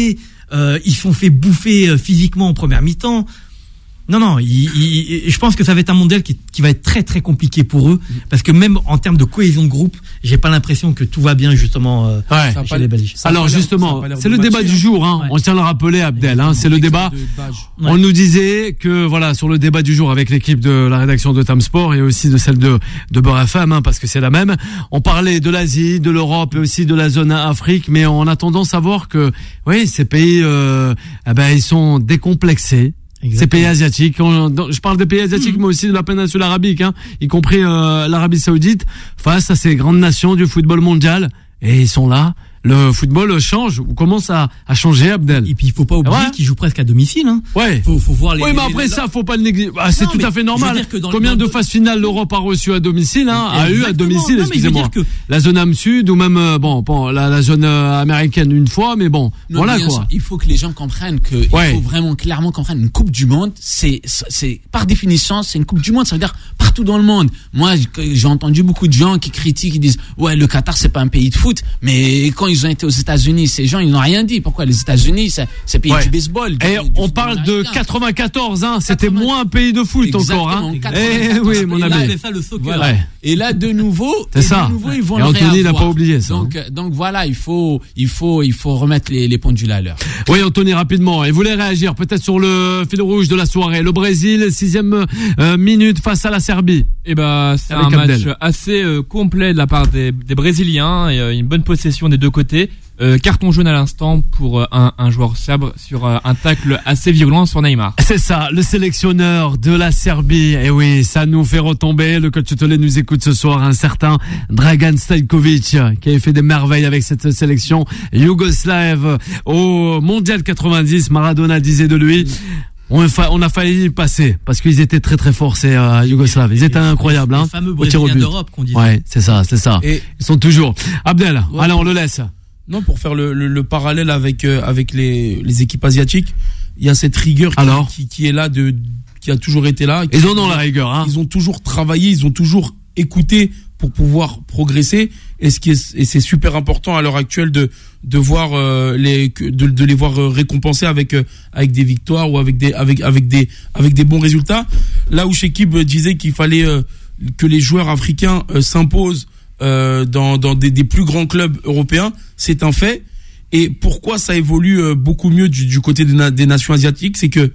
Euh, ils se sont fait bouffer euh, physiquement en première mi-temps. Non, non, il, il, je pense que ça va être un mondial qui, qui va être très très compliqué pour eux, parce que même en termes de cohésion de groupe, j'ai pas l'impression que tout va bien justement euh, ouais. chez les Belges. Alors justement, c'est le débat du jour, hein. Ouais. On tient à le rappeler, Abdel, hein. C'est le débat. Ouais. On nous disait que voilà, sur le débat du jour avec l'équipe de la rédaction de Tam Sport et aussi de celle de de Beurre F M, hein, parce que c'est la même. On parlait de l'Asie, de l'Europe et aussi de la zone Afrique, mais on a tendance à voir que oui, ces pays, euh, eh ben ils sont décomplexés. Exactement. Ces pays asiatiques, je parle des pays asiatiques, mmh. mais aussi de la péninsule arabique, hein, y compris euh, l'Arabie Saoudite, face à ces grandes nations du football mondial, et ils sont là. Le football change ou commence à, à changer, Abdel. Et puis il faut pas oublier ouais. qu'ils jouent presque à domicile. Hein. Ouais. Faut, faut voir les. Oui, mais après les... ça, faut pas le négliger. Ah, c'est non, tout à fait normal. Combien de phases finales l'Europe a reçu à domicile, hein, a eu à domicile, non, excusez-moi. Que... La zone âme sud ou même euh, bon, bon, la, la zone euh, américaine une fois, mais bon, non, voilà quoi. Sûr, il faut que les gens comprennent que ouais. il faut vraiment clairement comprendre une Coupe du Monde, c'est, c'est par définition, c'est une Coupe du Monde, ça veut dire partout dans le monde. Moi, j'ai entendu beaucoup de gens qui critiquent, qui disent ouais, le Qatar c'est pas un pays de foot, mais quand ils ont été aux États-Unis, ces gens, ils n'ont rien dit. Pourquoi les États-Unis, c'est, c'est pays ouais. du baseball. Du, et du on parle de quatre-vingt-quatorze, hein. C'était quatre-vingts... moins un pays de foot exactement, encore, hein. Et oui, mon ami. C'est ça le soccer. Voilà. Ouais. Et là, de nouveau, c'est ça. De nouveau, ils vont et le Anthony n'a pas oublié ça. Donc, hein. donc voilà, il faut, il faut, il faut remettre les, les pendules à l'heure. Oui, Anthony, rapidement. Et vous voulez réagir peut-être sur le fil rouge de la soirée. Le Brésil, sixième euh, minute face à la Serbie. Eh ben, c'est avec un Abdel. match assez euh, complet de la part des, des Brésiliens et euh, une bonne possession des deux côtés. Euh, carton jaune à l'instant pour euh, un, un joueur serbe sur euh, un tacle assez violent sur Neymar. C'est ça, le sélectionneur de la Serbie. Et oui, ça nous fait retomber. Le coach Tolé nous écoute ce soir, un certain Dragan Stojkovic qui avait fait des merveilles avec cette sélection yougoslave au Mondial quatre-vingt-dix. Maradona disait de lui. On a, fa- on a failli y passer parce qu'ils étaient très très forts ces euh, Yougoslaves. Ils étaient les, incroyables, les hein. Les fameux Brésiliens d'Europe qu'on dit. Ouais, c'est ça, c'est ça. Et ils sont toujours. Abdel, ouais, allez, on le laisse. Non, pour faire le, le, le parallèle avec euh, avec les les équipes asiatiques, il y a cette rigueur qui, Alors qui, qui est là de qui a toujours été là. Ils en ont la rigueur, hein. Ils ont toujours travaillé, ils ont toujours écouté pour pouvoir progresser. Et ce qui est et c'est super important à l'heure actuelle de de voir euh, les de, de les voir récompensés avec euh, avec des victoires ou avec des avec avec des avec des bons résultats. Là où Shekib disait qu'il fallait euh, que les joueurs africains euh, s'imposent Euh, dans, dans des, des plus grands clubs européens, c'est un fait. Et pourquoi ça évolue euh, beaucoup mieux du, du côté des, na- des nations asiatiques, c'est que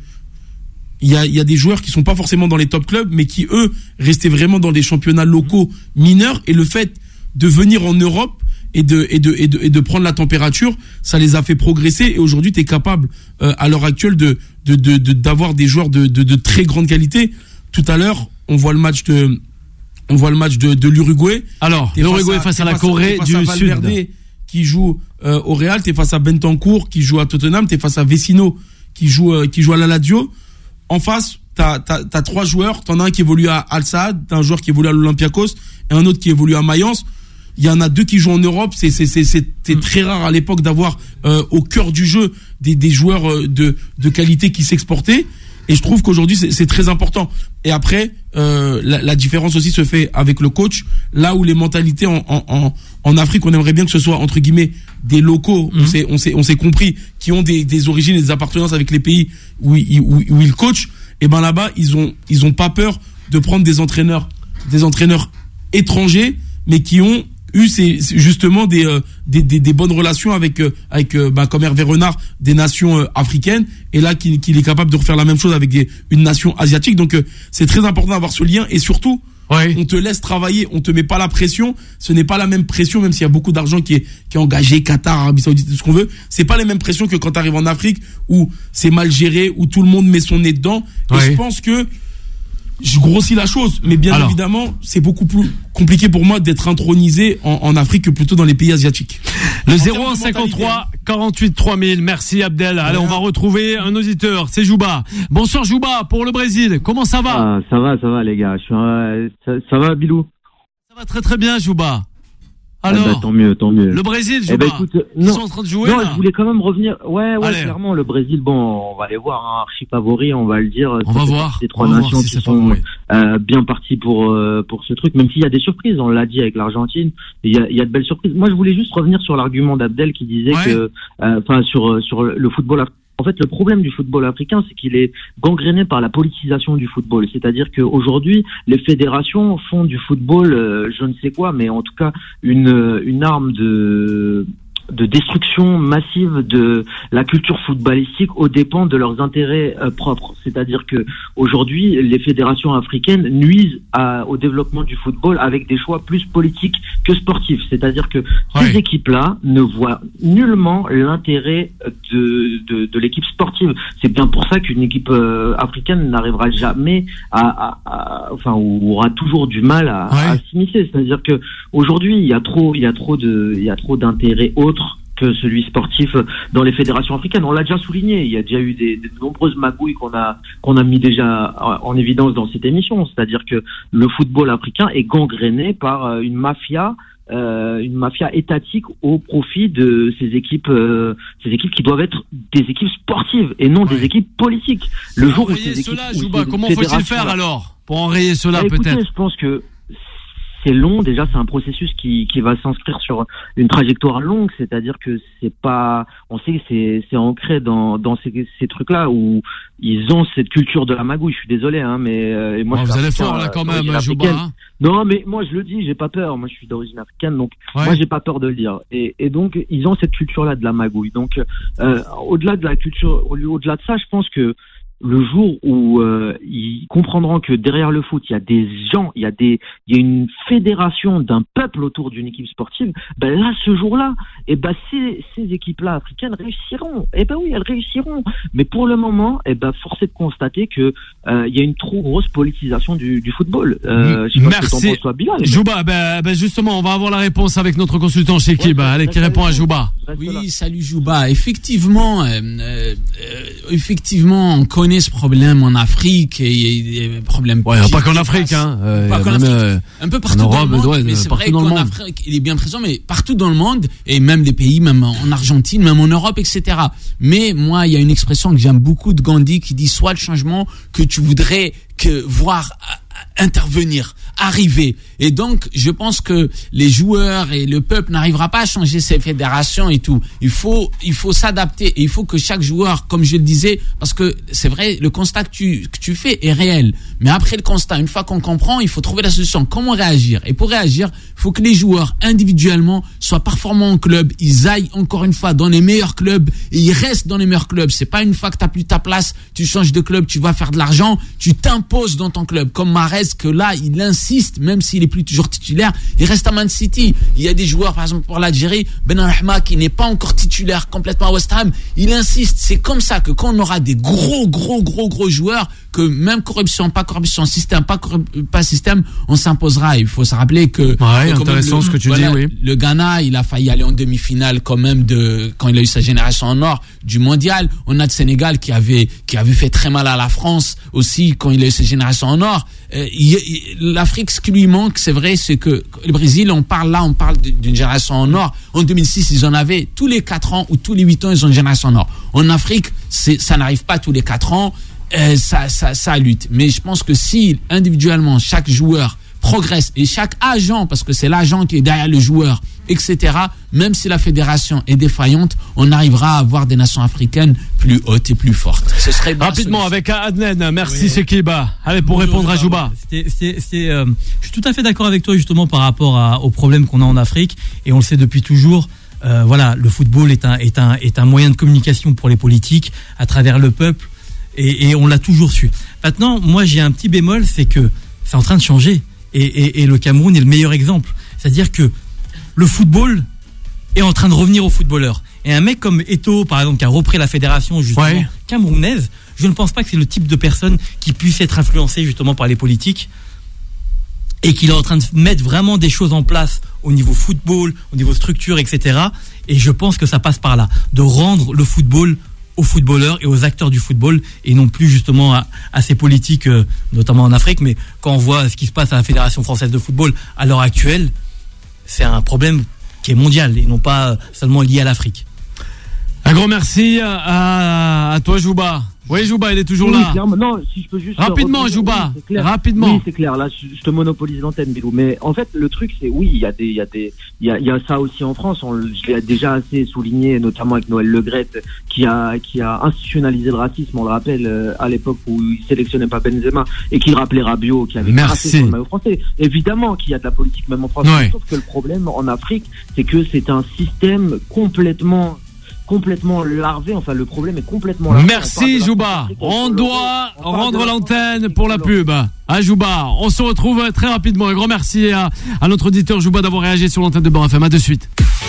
il y a, y a des joueurs qui sont pas forcément dans les top clubs, mais qui eux restaient vraiment dans des championnats locaux mineurs. Et le fait de venir en Europe et de et de et de, et de prendre la température, ça les a fait progresser. Et aujourd'hui, tu es capable euh, à l'heure actuelle de de, de de d'avoir des joueurs de de, de très grande qualité. Tout à l'heure, on voit le match de On voit le match de, de l'Uruguay. Alors, l'Uruguay face, face à la Corée du Sud. Valverde qui joue euh, au Real, t'es face à Bentancur qui joue à Tottenham, t'es face à Vecino qui joue euh, qui joue à la Lazio. En face, t'as t'as t'as trois joueurs. T'en as un qui évolue à Al Sadd, t'as un joueur qui évolue à l'Olympiakos et un autre qui évolue à Mayence. Il y en a deux qui jouent en Europe. C'est c'est c'est c'était très rare à l'époque d'avoir euh, au cœur du jeu des des joueurs euh, de de qualité qui s'exportaient. Et je trouve qu'aujourd'hui c'est, c'est très important. Et après, euh, la, la différence aussi se fait avec le coach. Là où les mentalités en, en, en, en Afrique, on aimerait bien que ce soit entre guillemets des locaux. Mmh. On s'est, on s'est, on s'est compris, qui ont des, des origines et des appartenances avec les pays où ils, où, où ils coachent. Et ben là-bas, ils ont, ils ont pas peur de prendre des entraîneurs, des entraîneurs étrangers, mais qui ont eu c'est justement des, euh, des des des bonnes relations avec euh, avec euh, bah, comme Hervé Renard des nations euh, africaines et là qu'il qu'il est capable de refaire la même chose avec des, une nation asiatique. Donc euh, c'est très important d'avoir ce lien et surtout ouais. on te laisse travailler, on te met pas la pression. Ce n'est pas la même pression, même s'il y a beaucoup d'argent qui est qui est engagé, Qatar, Arabie Saoudite, tout ce qu'on veut. C'est pas les mêmes pressions que quand tu arrives en Afrique où c'est mal géré, où tout le monde met son nez dedans. Et ouais. je pense que je grossis la chose, mais bien Alors. évidemment, c'est beaucoup plus compliqué pour moi d'être intronisé en, en Afrique que plutôt dans les pays asiatiques. Le zéro un cinquante-trois quarante-huit trois mille. Merci Abdel. Allez, on va retrouver un auditeur, c'est Jouba. Bonsoir Jouba pour le Brésil. Comment ça va? Ah, ça va, ça va les gars. Je suis, euh, ça, ça va Bilou? Ça va très très bien Jouba. Alors, ah bah, tant mieux, tant mieux. Le Brésil, je eh ben, écoute, ils non, sont en train de jouer. Non, là. je voulais quand même revenir. Ouais, ouais, Allez. clairement, le Brésil, bon, on va les voir, hein, archi favori, on va le dire. On va voir. Ces trois on va nations voir si qui c'est sont favori. euh, bien parties pour euh, pour ce truc, même s'il y a des surprises. On l'a dit avec l'Argentine, il y a, il y a de belles surprises. Moi, je voulais juste revenir sur l'argument d'Abdel qui disait Ouais. que, enfin, sur sur le football africain. En fait, le problème du football africain, c'est qu'il est gangréné par la politisation du football. C'est-à-dire qu'aujourd'hui, les fédérations font du football, euh, je ne sais quoi, mais en tout cas, une, une arme de, de destruction massive de la culture footballistique aux dépens de leurs intérêts euh, propres. C'est-à-dire que aujourd'hui, les fédérations africaines nuisent à, au développement du football avec des choix plus politiques que sportifs. C'est-à-dire que ces Ouais. équipes-là ne voient nullement l'intérêt de, de, de l'équipe sportive. C'est bien pour ça qu'une équipe euh, africaine n'arrivera jamais à, à, à enfin, ou aura toujours du mal à, Ouais. à s'immiscer. C'est-à-dire que aujourd'hui, il y a trop, il y a trop de, il y a trop d'intérêts autres que celui sportif dans les fédérations africaines. On l'a déjà souligné. Il y a déjà eu des, des nombreuses magouilles qu'on a qu'on a mis déjà en, en évidence dans cette émission. C'est-à-dire que le football africain est gangréné par euh, une mafia. Euh, une mafia étatique au profit de ces équipes, euh, ces équipes qui doivent être des équipes sportives et non Ouais. des équipes politiques. Le Pour jour où enrayer ces équipes, cela, où Jouba, ces comment faut-il fédérations- faire alors pour enrayer cela Bah, écoutez, peut-être? je pense que c'est long. Déjà, c'est un processus qui, qui va s'inscrire sur une trajectoire longue. C'est-à-dire que c'est pas, on sait que c'est, c'est ancré dans, dans ces, ces trucs-là où ils ont cette culture de la magouille. Je suis désolé, hein, mais euh, et moi, Oh, je vous suis allez africain, fort là euh, quand d'origine même, Jouba. africaine. hein. Non, mais moi, je le dis, j'ai pas peur. Moi, je suis d'origine africaine, donc Ouais. moi, j'ai pas peur de le dire. Et, et donc, ils ont cette culture-là de la magouille. Donc, euh, au-delà de la culture, au- au-delà de ça, je pense que le jour où euh, ils comprendront que derrière le foot, il y a des gens, il y a des, il y a une fédération d'un peuple autour d'une équipe sportive, ben là, ce jour-là, et ben ces, ces équipes-là africaines réussiront. Et ben oui, elles réussiront. Mais pour le moment, et ben force est de constater que euh, il y a une trop grosse politisation du, du football. Euh, je sais pas ce que t'en Merci. penses, toi, Bilal, mais- Jouba, ben, ben justement, on va avoir la réponse avec notre consultant chez qui, Ouais, bah, allez, reste qui répond à avec nous. Jouba. Reste là. Oui, salut Jouba. Effectivement, euh, euh, effectivement, on connaît ce problème en Afrique et il y a des problèmes. Ouais, qui pas qu'en dépassent- Afrique, hein. Euh, Pas qu'en même, Afrique. euh, Un peu partout en dans Europe, le monde, ouais, mais c'est partout vrai dans le qu'en monde. Afrique, il est bien présent, mais partout dans le monde, et même des pays, même en Argentine, même en Europe, et cetera. Mais moi, il y a une expression que j'aime beaucoup de Gandhi qui dit: soit le changement que tu voudrais que voir euh, intervenir, arriver. Et donc, je pense que les joueurs et le peuple n'arrivera pas à changer ces fédérations et tout. Il faut, il faut s'adapter et il faut que chaque joueur, comme je le disais, parce que c'est vrai, le constat que tu, que tu fais est réel. Mais après le constat, une fois qu'on comprend, il faut trouver la solution. Comment réagir? Et pour réagir, il faut que les joueurs, individuellement, soient performants en club. Ils aillent, encore une fois, dans les meilleurs clubs et ils restent dans les meilleurs clubs. C'est pas une fois que t'as plus ta place, tu changes de club, tu vas faire de l'argent, tu t'imposes dans ton club. Comme Mahrez, que là, il insiste, même s'il est plus toujours titulaire, il reste à Man City. Il y a des joueurs, par exemple, pour l'Algérie, Ben Rahma, qui n'est pas encore titulaire complètement à West Ham, il insiste. C'est comme ça que quand on aura des gros, gros, gros, gros joueurs, que même corruption, pas corruption, système, pas corrup- pas système, on s'imposera. Il faut se rappeler que... Ouais, que intéressant le, ce que tu voilà, dis, oui. Le Ghana, il a failli aller en demi-finale quand même de, quand il a eu sa génération en or du mondial. On a le Sénégal qui avait, qui avait fait très mal à la France aussi quand il a eu sa génération en or. Euh, il- il- L'Afrique, ce qui lui manque, c'est vrai, c'est que le Brésil, on parle là, on parle d'une génération en or. En deux mille six, ils en avaient tous les quatre ans ou tous les huit ans, ils ont une génération en or. En Afrique, c'est, ça n'arrive pas tous les quatre ans. Euh, ça, ça, ça lutte. Mais je pense que si individuellement chaque joueur progresse et chaque agent, parce que c'est l'agent qui est derrière le joueur, et cetera, même si la fédération est défaillante, on arrivera à avoir des nations africaines plus hautes et plus fortes. Ce serait Rapidement avec Adnen, merci Oui. Sekiba. Allez, pour Bonjour, répondre à Jouba. C'était- c'était- c'était, euh, je suis tout à fait d'accord avec toi justement par rapport à, aux problèmes qu'on a en Afrique et on le sait depuis toujours. Euh, voilà, le football est un est un est un moyen de communication pour les politiques à travers le peuple et, et on l'a toujours su. Maintenant, moi j'ai un petit bémol, c'est que c'est en train de changer et, et, et le Cameroun est le meilleur exemple. C'est-à-dire que le football est en train de revenir aux footballeurs. Et un mec comme Eto'o, par exemple, qui a repris la fédération justement Ouais. camerounaise, je ne pense pas que c'est le type de personne qui puisse être influencé justement par les politiques et qu'il est en train de mettre vraiment des choses en place au niveau football, au niveau structure, et cetera. Et je pense que ça passe par là, de rendre le football aux footballeurs et aux acteurs du football et non plus justement à, à ces politiques, euh, notamment en Afrique. Mais quand on voit ce qui se passe à la Fédération française de football à l'heure actuelle, c'est un problème qui est mondial et non pas seulement lié à l'Afrique. Un grand merci à, à toi, Jouba. Oui, Jouba, il est toujours oui, là. Clairement. Non, si je peux juste rapidement, Jouba. Oui, rapidement. Oui, c'est clair. Là, je, je te monopolise l'antenne, Bilou. Mais en fait, le truc, c'est oui, il y a des, il y a des, il y a, il y a ça aussi en France. On, je l'ai déjà assez souligné, notamment avec Noël Le Graët, qui a, qui a institutionnalisé le racisme. On le rappelle euh, à l'époque où il sélectionnait pas Benzema et qui rappelait Rabiot, qui avait Merci. sur le maillot français. Évidemment qu'il y a de la politique même en France. Ouais. Sauf que le problème en Afrique, c'est que c'est un système complètement complètement larvé, enfin le problème est complètement larvé. Merci Jouba, on doit on rendre l'antenne pour la pub à Jouba. On se retrouve très rapidement. Un grand merci à, à notre auditeur Jouba d'avoir réagi sur l'antenne de Beurre F M. À de suite.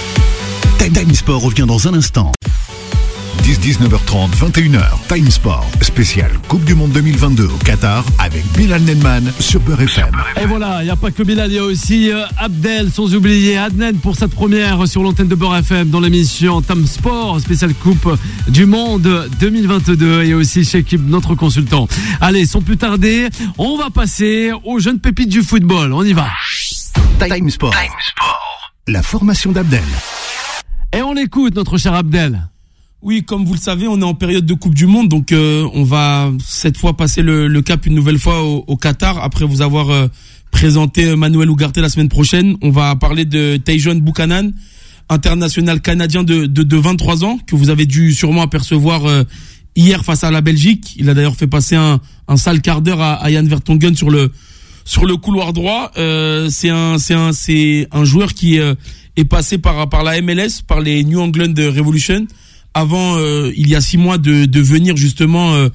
Time Sport revient dans un instant. dix-neuf heures trente, vingt et une heures. Time Sport, spécial Coupe du Monde deux mille vingt-deux au Qatar avec Bilal Nenman sur Beurre F M. Et voilà, il n'y a pas que Bilal, il y a aussi euh, Abdel, sans oublier Adnan pour cette première sur l'antenne de Beurre F M dans l'émission Time Sport, spécial Coupe du Monde deux mille vingt-deux, et aussi Chekib, notre consultant. Allez, sans plus tarder, on va passer aux jeunes pépites du football. On y va. Time Sport, Time Sport. La formation d'Abdel. Et on écoute notre cher Abdel. Oui, comme vous le savez, on est en période de Coupe du Monde, donc euh, on va cette fois passer le, le cap une nouvelle fois au, au Qatar. Après vous avoir euh, présenté Manuel Ugarte la semaine prochaine, on va parler de Tajon Buchanan, international canadien de, de, de vingt-trois ans, que vous avez dû sûrement apercevoir euh, hier face à la Belgique. Il a d'ailleurs fait passer un, un sale quart d'heure à, à Jan Vertonghen sur le sur le couloir droit. Euh, c'est un c'est un c'est un joueur qui euh, est passé par par la M L S, par les New England Revolution, avant euh, il y a six mois de, de venir justement euh,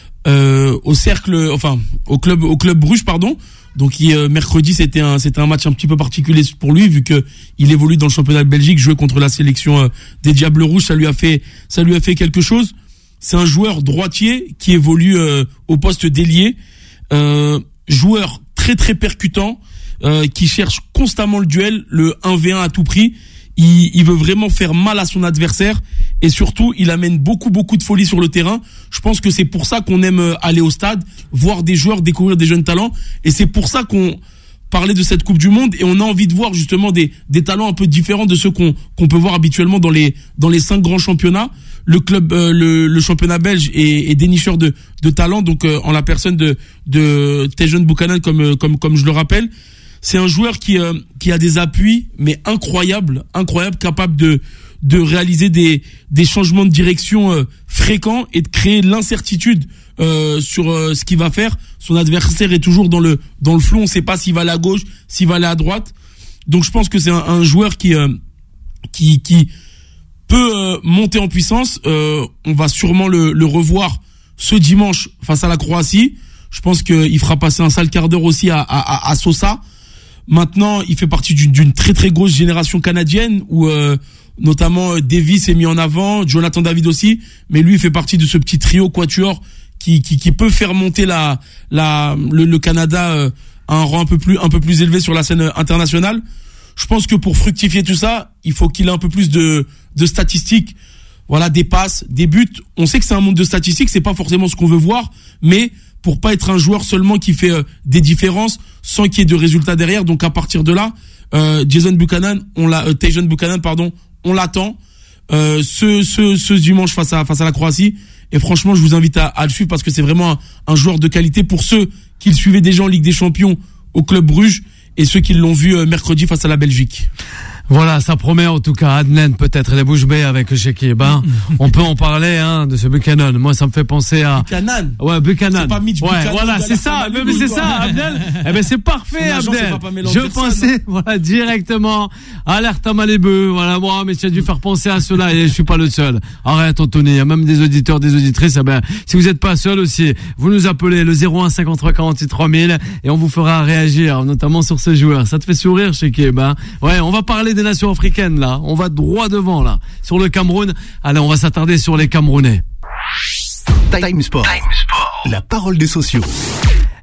euh, au cercle, enfin au club au club Bruges, pardon. Donc il, euh, mercredi c'était un c'était un match un petit peu particulier pour lui, vu que il évolue dans le championnat de Belgique, jouer contre la sélection euh, des Diables Rouges, ça lui a fait ça lui a fait quelque chose. C'est un joueur droitier qui évolue euh, au poste d'ailier, euh, joueur très très percutant, euh, qui cherche constamment le duel, le un v un à tout prix. Il, il veut vraiment faire mal à son adversaire, et surtout il amène beaucoup beaucoup de folie sur le terrain. Je pense que c'est pour ça qu'on aime aller au stade, voir des joueurs, découvrir des jeunes talents, et c'est pour ça qu'on parlait de cette Coupe du Monde, et on a envie de voir justement des des talents un peu différents de ceux qu'on qu'on peut voir habituellement dans les dans les cinq grands championnats. Le club euh, le le championnat belge est, est dénicheur de de talents, donc euh, en la personne de de Tajon Buchanan, comme comme comme je le rappelle. C'est un joueur qui euh, qui a des appuis mais incroyables, incroyables, capable de de réaliser des des changements de direction euh, fréquents et de créer l'incertitude euh, sur euh, ce qu'il va faire. Son adversaire est toujours dans le dans le flou, on sait pas s'il va aller à gauche, s'il va aller à droite. Donc je pense que c'est un, un joueur qui euh, qui qui peut euh, monter en puissance. Euh, on va sûrement le le revoir ce dimanche face à la Croatie. Je pense qu'il fera passer un sale quart d'heure aussi à à, à Sosa. Maintenant, il fait partie d'une, d'une très très grosse génération canadienne où euh, notamment Davis est mis en avant, Jonathan David aussi, mais lui il fait partie de ce petit trio quatuor qui qui, qui peut faire monter la la le, le Canada euh, à un rang un peu plus un peu plus élevé sur la scène internationale. Je pense que pour fructifier tout ça, il faut qu'il ait un peu plus de de statistiques, voilà, des passes, des buts. On sait que c'est un monde de statistiques, c'est pas forcément ce qu'on veut voir, mais pour pas être un joueur seulement qui fait euh, des différences sans qu'il y ait de résultats derrière. Donc à partir de là, euh, Jason Buchanan, on l'a, euh, Tajon Buchanan, pardon, on l'attend euh, ce ce ce dimanche face à face à la Croatie. Et franchement, je vous invite à, à le suivre parce que c'est vraiment un, un joueur de qualité pour ceux qui le suivaient déjà en Ligue des Champions au club Bruges et ceux qui l'ont vu euh, mercredi face à la Belgique. Voilà, ça promet en tout cas. Adnan peut-être les bouche bée avec Chekib. Hein. On peut en parler hein, de ce Buchanan. Moi, ça me fait penser à Buchanan. Ouais, Buchanan. C'est pas Mitch ouais, Buchanan. voilà, c'est ça. Mais, mais c'est ça, Abdel. Eh ben c'est parfait, Abdel. Je pensais, voilà, directement à l'Alerta Malibu. Voilà, moi, mais tu as dû faire penser à cela et je suis pas le seul. Arrête, Anthony. Il y a même des auditeurs, des auditrices. Eh ben, si vous n'êtes pas seul aussi, vous nous appelez le zéro un cinquante-trois quarante-huit trois mille et on vous fera réagir, notamment sur ce joueur. Ça te fait sourire, Chekib, hein? Ouais, on va parler des nations africaines là, on va droit devant là, sur le Cameroun. Allez, on va s'attarder sur les Camerounais. Time Sport, Time Sport. La parole des sociaux.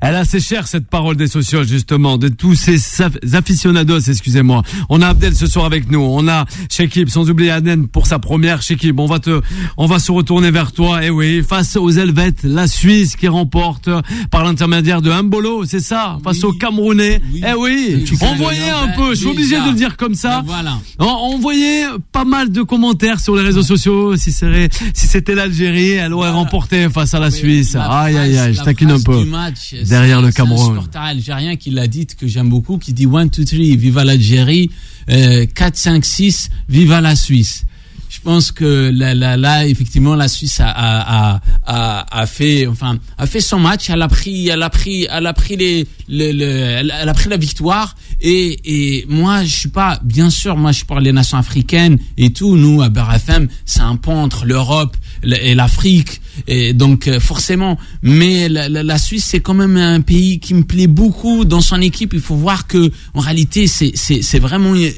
Elle est assez chère, cette parole des socios, justement, de tous ces aficionados, excusez-moi. On a Abdel ce soir avec nous. On a Chekib, sans oublier Adnan pour sa première. Chekib, on va te, on va se retourner vers toi. Et oui, face aux Helvètes, la Suisse qui remporte par l'intermédiaire de Mbolo, c'est ça, face oui. aux Camerounais. Oui. Eh oui, oui. on voyait un peu, je suis obligé de le dire comme ça. Voilà. On, on voyait pas mal de commentaires sur les réseaux sociaux. Si c'était, si c'était l'Algérie, elle aurait voilà. remporté face à la Suisse. Aïe, aïe, aïe, je taquine un peu. Match, derrière le Cameroun. C'est un supporter algérien qui l'a dit, que j'aime beaucoup, qui dit one, two, three, viva l'Algérie, euh, quatre, cinq, six, viva la Suisse. Je pense que là, là, là, effectivement, la Suisse a, a, a, a fait, enfin, a fait son match. Elle a pris, elle a pris, elle a pris les, le, le, elle a pris la victoire. Et, et moi, je suis pas, bien sûr, moi, je suis pour les nations africaines et tout. Nous, à Beurre F M, c'est un pont entre l'Europe et l'Afrique. Et donc, forcément. Mais la, la, la Suisse, c'est quand même un pays qui me plaît beaucoup dans son équipe. Il faut voir que, en réalité, c'est, c'est, c'est vraiment, il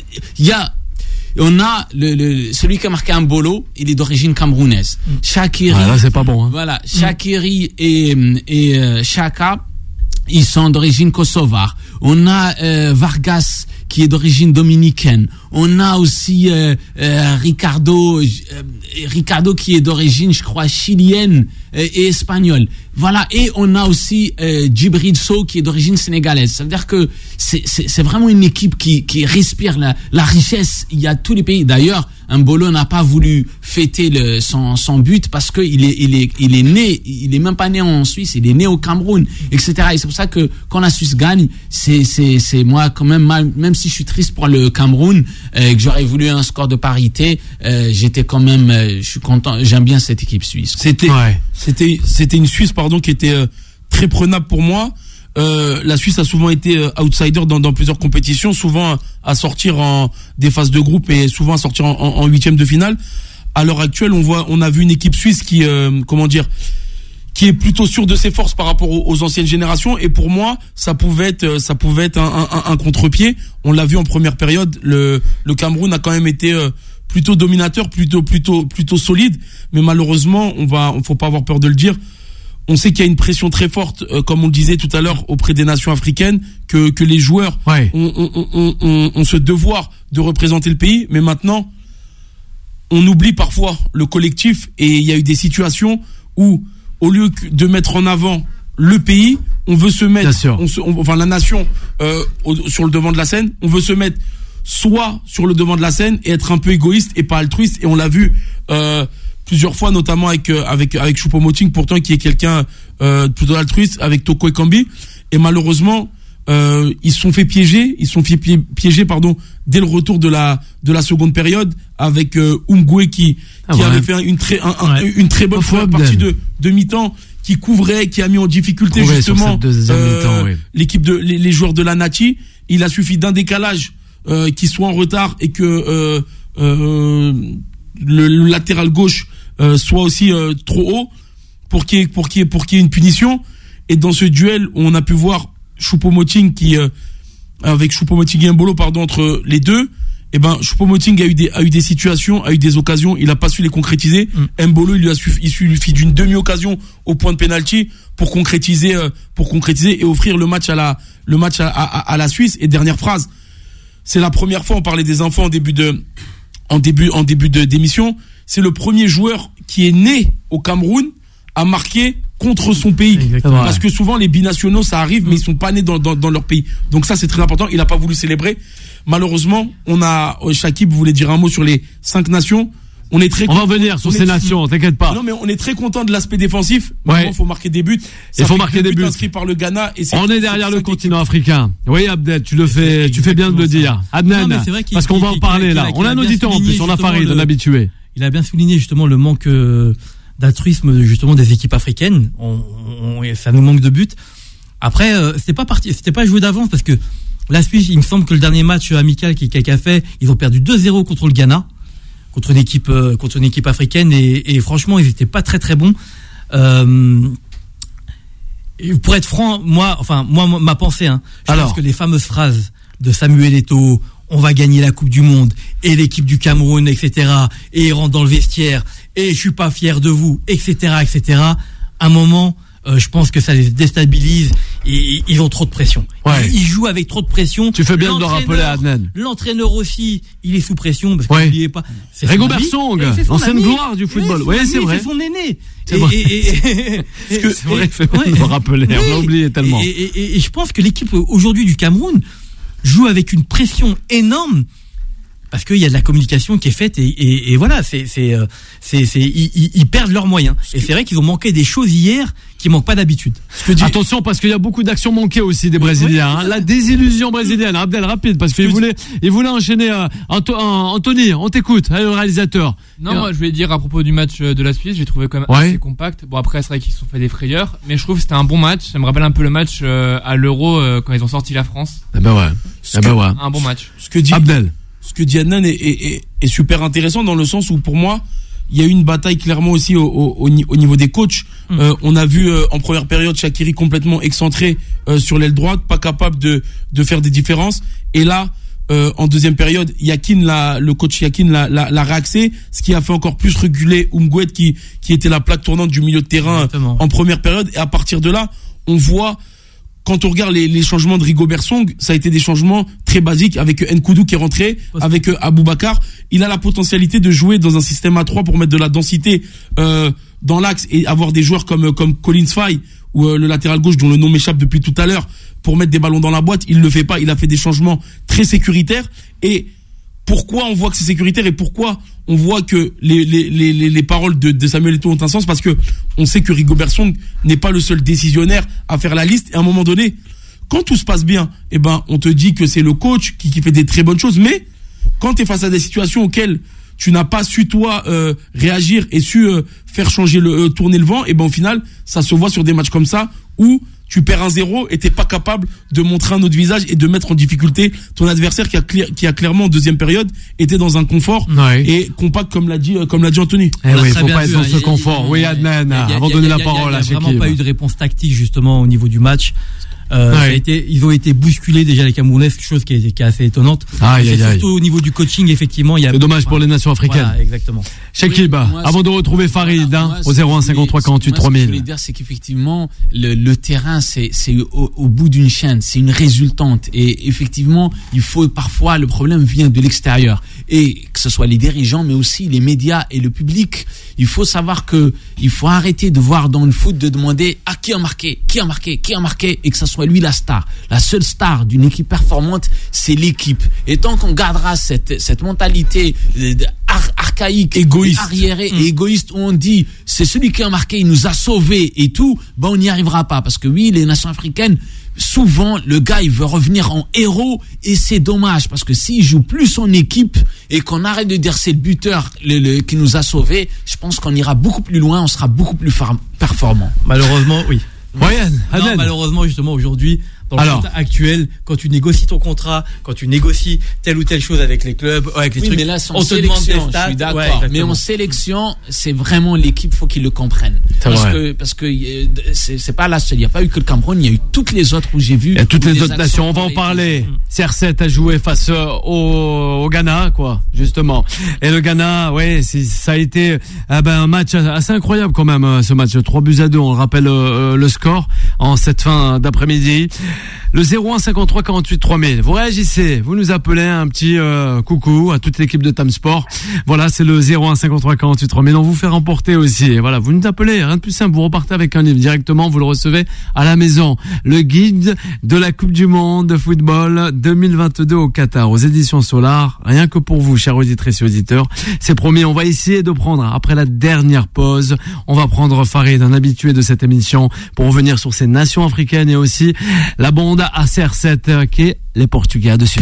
y a, on a le, le, celui qui a marqué un bolo, il est d'origine camerounaise. Mm. Shaqiri. Ah, là, c'est pas bon, hein. Voilà. Shaqiri mm. et, et euh, Chaka, ils sont d'origine kosovare. On a euh, Vargas qui est d'origine dominicaine. On a aussi euh, euh, Ricardo, euh, Ricardo qui est d'origine, je crois, chilienne euh, et espagnole. Voilà. Et on a aussi euh, Djibril Sow qui est d'origine sénégalaise. Ça veut dire que c'est, c'est, c'est vraiment une équipe qui, qui respire la, la richesse. Il y a tous les pays. D'ailleurs, Mbolo n'a pas voulu fêter le, son, son but parce que il est, il est, il est né, il est même pas né en Suisse, il est né au Cameroun, et cetera. Et c'est pour ça que quand la Suisse gagne, c'est, c'est, c'est moi quand même mal, même si je suis triste pour le Cameroun, euh, que j'aurais voulu un score de parité, euh, j'étais quand même, euh, je suis content, j'aime bien cette équipe suisse. C'était, ouais. c'était, c'était une Suisse, pardon, qui était euh, très prenable pour moi. Euh, la Suisse a souvent été euh, outsider dans, dans plusieurs compétitions, souvent à sortir en des phases de groupe et souvent à sortir en, en, en huitième de finale. À l'heure actuelle, on voit, on a vu une équipe suisse qui, euh, comment dire, qui est plutôt sûre de ses forces par rapport aux, aux anciennes générations. Et pour moi, ça pouvait être, ça pouvait être un, un, un contre-pied. On l'a vu en première période. Le, le Cameroun a quand même été euh, plutôt dominateur, plutôt, plutôt, plutôt solide. Mais malheureusement, on va, on faut pas avoir peur de le dire. On sait qu'il y a une pression très forte, euh, comme on le disait tout à l'heure, auprès des nations africaines, que, que les joueurs ouais. ont, ont, ont, ont, ont ce devoir de représenter le pays. Mais maintenant, on oublie parfois le collectif et il y a eu des situations où, au lieu de mettre en avant le pays, on veut se mettre, on se, on, enfin la nation euh, au, sur le devant de la scène, on veut se mettre soit sur le devant de la scène et être un peu égoïste et pas altruiste. Et on l'a vu euh, plusieurs fois, notamment avec euh, avec avec Choupo-Moting, pourtant qui est quelqu'un euh, plutôt altruiste, avec Toko Ekambi. Et malheureusement, euh, ils se sont fait piéger, ils se sont fait piéger, pardon, dès le retour de la de la seconde période avec euh, Umgwe qui ah qui ouais. avait fait une très un, un, ouais. une très bonne première partie de de mi-temps, qui couvrait, qui a mis en difficulté couvrait justement euh, oui. l'équipe de les, les joueurs de la Nati. Il a suffi d'un décalage euh, qui soit en retard et que euh, euh, le, le latéral gauche euh, soit aussi euh, trop haut pour qu'il y ait, pour qu'il y ait, pour qu'il y ait une punition. Et dans ce duel, on a pu voir Choupo-Moting qui euh, avec Choupo-Moting et Mbolo, pardon, entre les deux. Eh ben, Choupo-Moting a eu des, a eu des situations, a eu des occasions, il a pas su les concrétiser. Mm. Mbolo, il lui a suffi, il suffit d'une demi-occasion au point de pénalty pour concrétiser, euh, pour concrétiser et offrir le match à la, le match à, à, à la Suisse. Et dernière phrase. C'est la première fois, on parlait des enfants en début de, en début, en début de, d'émission. C'est le premier joueur qui est né au Cameroun à marquer contre son pays. Exactement. Parce que souvent, les binationaux, ça arrive, mais ils sont pas nés dans, dans, dans leur pays. Donc ça, c'est très important. Il a pas voulu célébrer. Malheureusement, on a, Shakib voulait dire un mot sur les cinq nations. On est très On va revenir sur ces nations, t'inquiète pas. Non, mais on est très content de l'aspect défensif. Maintenant, il faut marquer des buts. Il faut marquer des buts. Inscrits par le Ghana. Et c'est on est derrière le continent africain. Oui, Abdel, tu le fais, tu fais bien de le dire. Adnan, parce qu'on va en parler là. On a un auditeur en plus, on a Farid, un habitué. Il a bien souligné justement le manque d'altruisme justement des équipes africaines. On, on, ça nous manque de buts. Après, euh, c'était pas parti, c'était pas joué d'avance parce que la Suisse, il me semble que le dernier match amical qu'il a fait, ils ont perdu deux zéro contre le Ghana, contre une équipe, euh, contre une équipe africaine et, et franchement, ils étaient pas très très bons. Euh, pour être franc, moi, enfin moi, ma pensée, hein, je Alors. pense que les fameuses phrases de Samuel Eto'o, on va gagner la Coupe du Monde et l'équipe du Cameroun, et cetera. Et il rentre dans le vestiaire et je suis pas fier de vous, et cetera, et cetera. À un moment, Euh, je pense que ça les déstabilise. Et, ils ont trop de pression. Ouais. Ils, ils jouent avec trop de pression. Tu fais bien de le rappeler à Adnan. L'entraîneur aussi, il est sous pression parce que ouais. n'oubliez pas. Rigobert Song, l'ancienne gloire du football. Oui, c'est vrai. C'est son aîné. C'est vrai. Et, et, et, c'est vrai que c'est ouais. de le rappeler. Oui. On l'a oublié tellement. Et, et, et, et je pense que l'équipe aujourd'hui du Cameroun joue avec une pression énorme. Parce qu'il y a de la communication qui est faite et, et, et voilà, c'est, c'est, c'est, c'est, ils, ils perdent leurs moyens. Et c'est vrai qu'ils ont manqué des choses hier qui manquent pas d'habitude. Dis... Attention, parce qu'il y a beaucoup d'actions manquées aussi des Brésiliens. Oui, hein. La désillusion brésilienne. Abdel, rapide, parce qu'il voulait, il voulait enchaîner. Euh, Anto, euh, Anthony, on t'écoute, allez, le réalisateur. Non, moi, je voulais dire à propos du match de la Suisse, j'ai trouvé quand même ouais. assez compact. Bon, après, c'est vrai qu'ils se sont fait des frayeurs, mais je trouve que c'était un bon match. Ça me rappelle un peu le match euh, à l'Euro euh, quand ils ont sorti la France. Eh ben ouais. Eh ben ouais. Un bon match. Ce que dit Abdel. Ce que dit Adnan est, est, est, est super intéressant dans le sens où pour moi il y a eu une bataille clairement aussi au, au, au niveau des coachs. Mmh. Euh, on a vu euh, en première période Shaqiri complètement excentré euh, sur l'aile droite, pas capable de de faire des différences. Et là, euh, en deuxième période, Yakin, l'a, le coach Yakin l'a, l'a, l'a réaxé, ce qui a fait encore plus reculer Umgwet qui qui était la plaque tournante du milieu de terrain Exactement. En première période. Et à partir de là, on voit. Quand on regarde les, les changements de Rigobert Song, ça a été des changements très basiques avec Nkoudou qui est rentré, avec euh, Aboubakar. Il a la potentialité de jouer dans un système à trois pour mettre de la densité euh, dans l'axe et avoir des joueurs comme comme Collins Faye ou euh, le latéral gauche dont le nom m'échappe depuis tout à l'heure pour mettre des ballons dans la boîte. Il le fait pas. Il a fait des changements très sécuritaires. Et pourquoi on voit que c'est sécuritaire et pourquoi on voit que les les les les paroles de, de Samuel Eto'o ont un sens, parce que on sait que Rigobert Song n'est pas le seul décisionnaire à faire la liste. Et à un moment donné, quand tout se passe bien, eh ben on te dit que c'est le coach qui qui fait des très bonnes choses. Mais quand tu es face à des situations auxquelles tu n'as pas su toi euh, réagir et su euh, faire changer le euh, tourner le vent, et ben au final ça se voit sur des matchs comme ça où tu perds un zéro et t'es pas capable de montrer un autre visage et de mettre en difficulté ton adversaire qui a, cl- qui a clairement en deuxième période été dans un confort ouais. et compact comme l'a dit comme l'a dit Anthony. Eh oui, il faut pas être dans ce confort. Oui, Adnan, avant de donner la parole à Shaqiri. Il n'y a vraiment pas eu de réponse tactique justement au niveau du match. Euh, ouais. ça a été, ils ont été bousculés déjà les Camerounais, chose qui est, qui est assez étonnante. Ah, c'est surtout au niveau du coaching, effectivement, il y a. C'est dommage pour les nations africaines. Voilà, exactement. Shaqib, oui, avant de retrouver Farid, voilà, hein, au zéro un cinquante-trois quarante-huit trois mille. Ce que je voulais dire, c'est qu'effectivement, le, le terrain, c'est, c'est au, au bout d'une chaîne, c'est une résultante. Et effectivement, il faut parfois, le problème vient de l'extérieur. Et que ce soit les dirigeants, mais aussi les médias et le public. Il faut savoir que, il faut arrêter de voir dans le foot de demander à qui a marqué, qui a marqué, qui a marqué, et que ça soit lui la star. La seule star d'une équipe performante, c'est l'équipe. Et tant qu'on gardera cette, cette mentalité ar- archaïque, égoïste, arriérée mmh. et égoïste, où on dit, c'est celui qui a marqué, il nous a sauvés et tout, ben on n'y arrivera pas. Parce que oui, les nations africaines, souvent, le gars, il veut revenir en héros et c'est dommage parce que s'il joue plus son équipe et qu'on arrête de dire c'est le buteur le, le, qui nous a sauvés, je pense qu'on ira beaucoup plus loin, on sera beaucoup plus far- performant. Malheureusement, oui. Moyenne. Non, malheureusement, justement, aujourd'hui, dans le Alors, actuel, quand tu négocies ton contrat, quand tu négocies telle ou telle chose avec les clubs, avec les oui, trucs, mais là, on te demande des stats. Je suis d'accord. Ouais, mais en sélection, c'est vraiment l'équipe, faut qu'ils le comprennent. C'est parce vrai. que, parce que c'est, c'est pas la seule. Il n'y a pas eu que le Cameroun, il y a eu toutes les autres où j'ai vu. Il y a toutes les autres nations. On va en parler. C R sept a joué face au, au Ghana, quoi, justement. Et le Ghana, ouais, c'est, ça a été, ah ben, un match assez incroyable quand même, ce match. trois buts à deux, on rappelle euh, le score en cette fin d'après-midi. Le zéro un cinquante-trois quarante-huit trois mille. Vous réagissez, vous nous appelez un petit euh, coucou à toute l'équipe de Time Sport. Voilà, c'est le zéro un cinquante-trois quarante-huit trois mille. On vous fait remporter aussi. Et voilà, vous nous appelez, rien de plus simple. Vous repartez avec un livre directement, vous le recevez à la maison. Le guide de la Coupe du Monde de football deux mille vingt-deux au Qatar, aux éditions Solar. Rien que pour vous, chers auditrices et auditeurs. C'est promis, on va essayer de prendre, après la dernière pause, on va prendre Farid, un habitué de cette émission, pour revenir sur ces nations africaines et aussi la bande à C R sept qui est les Portugais dessus.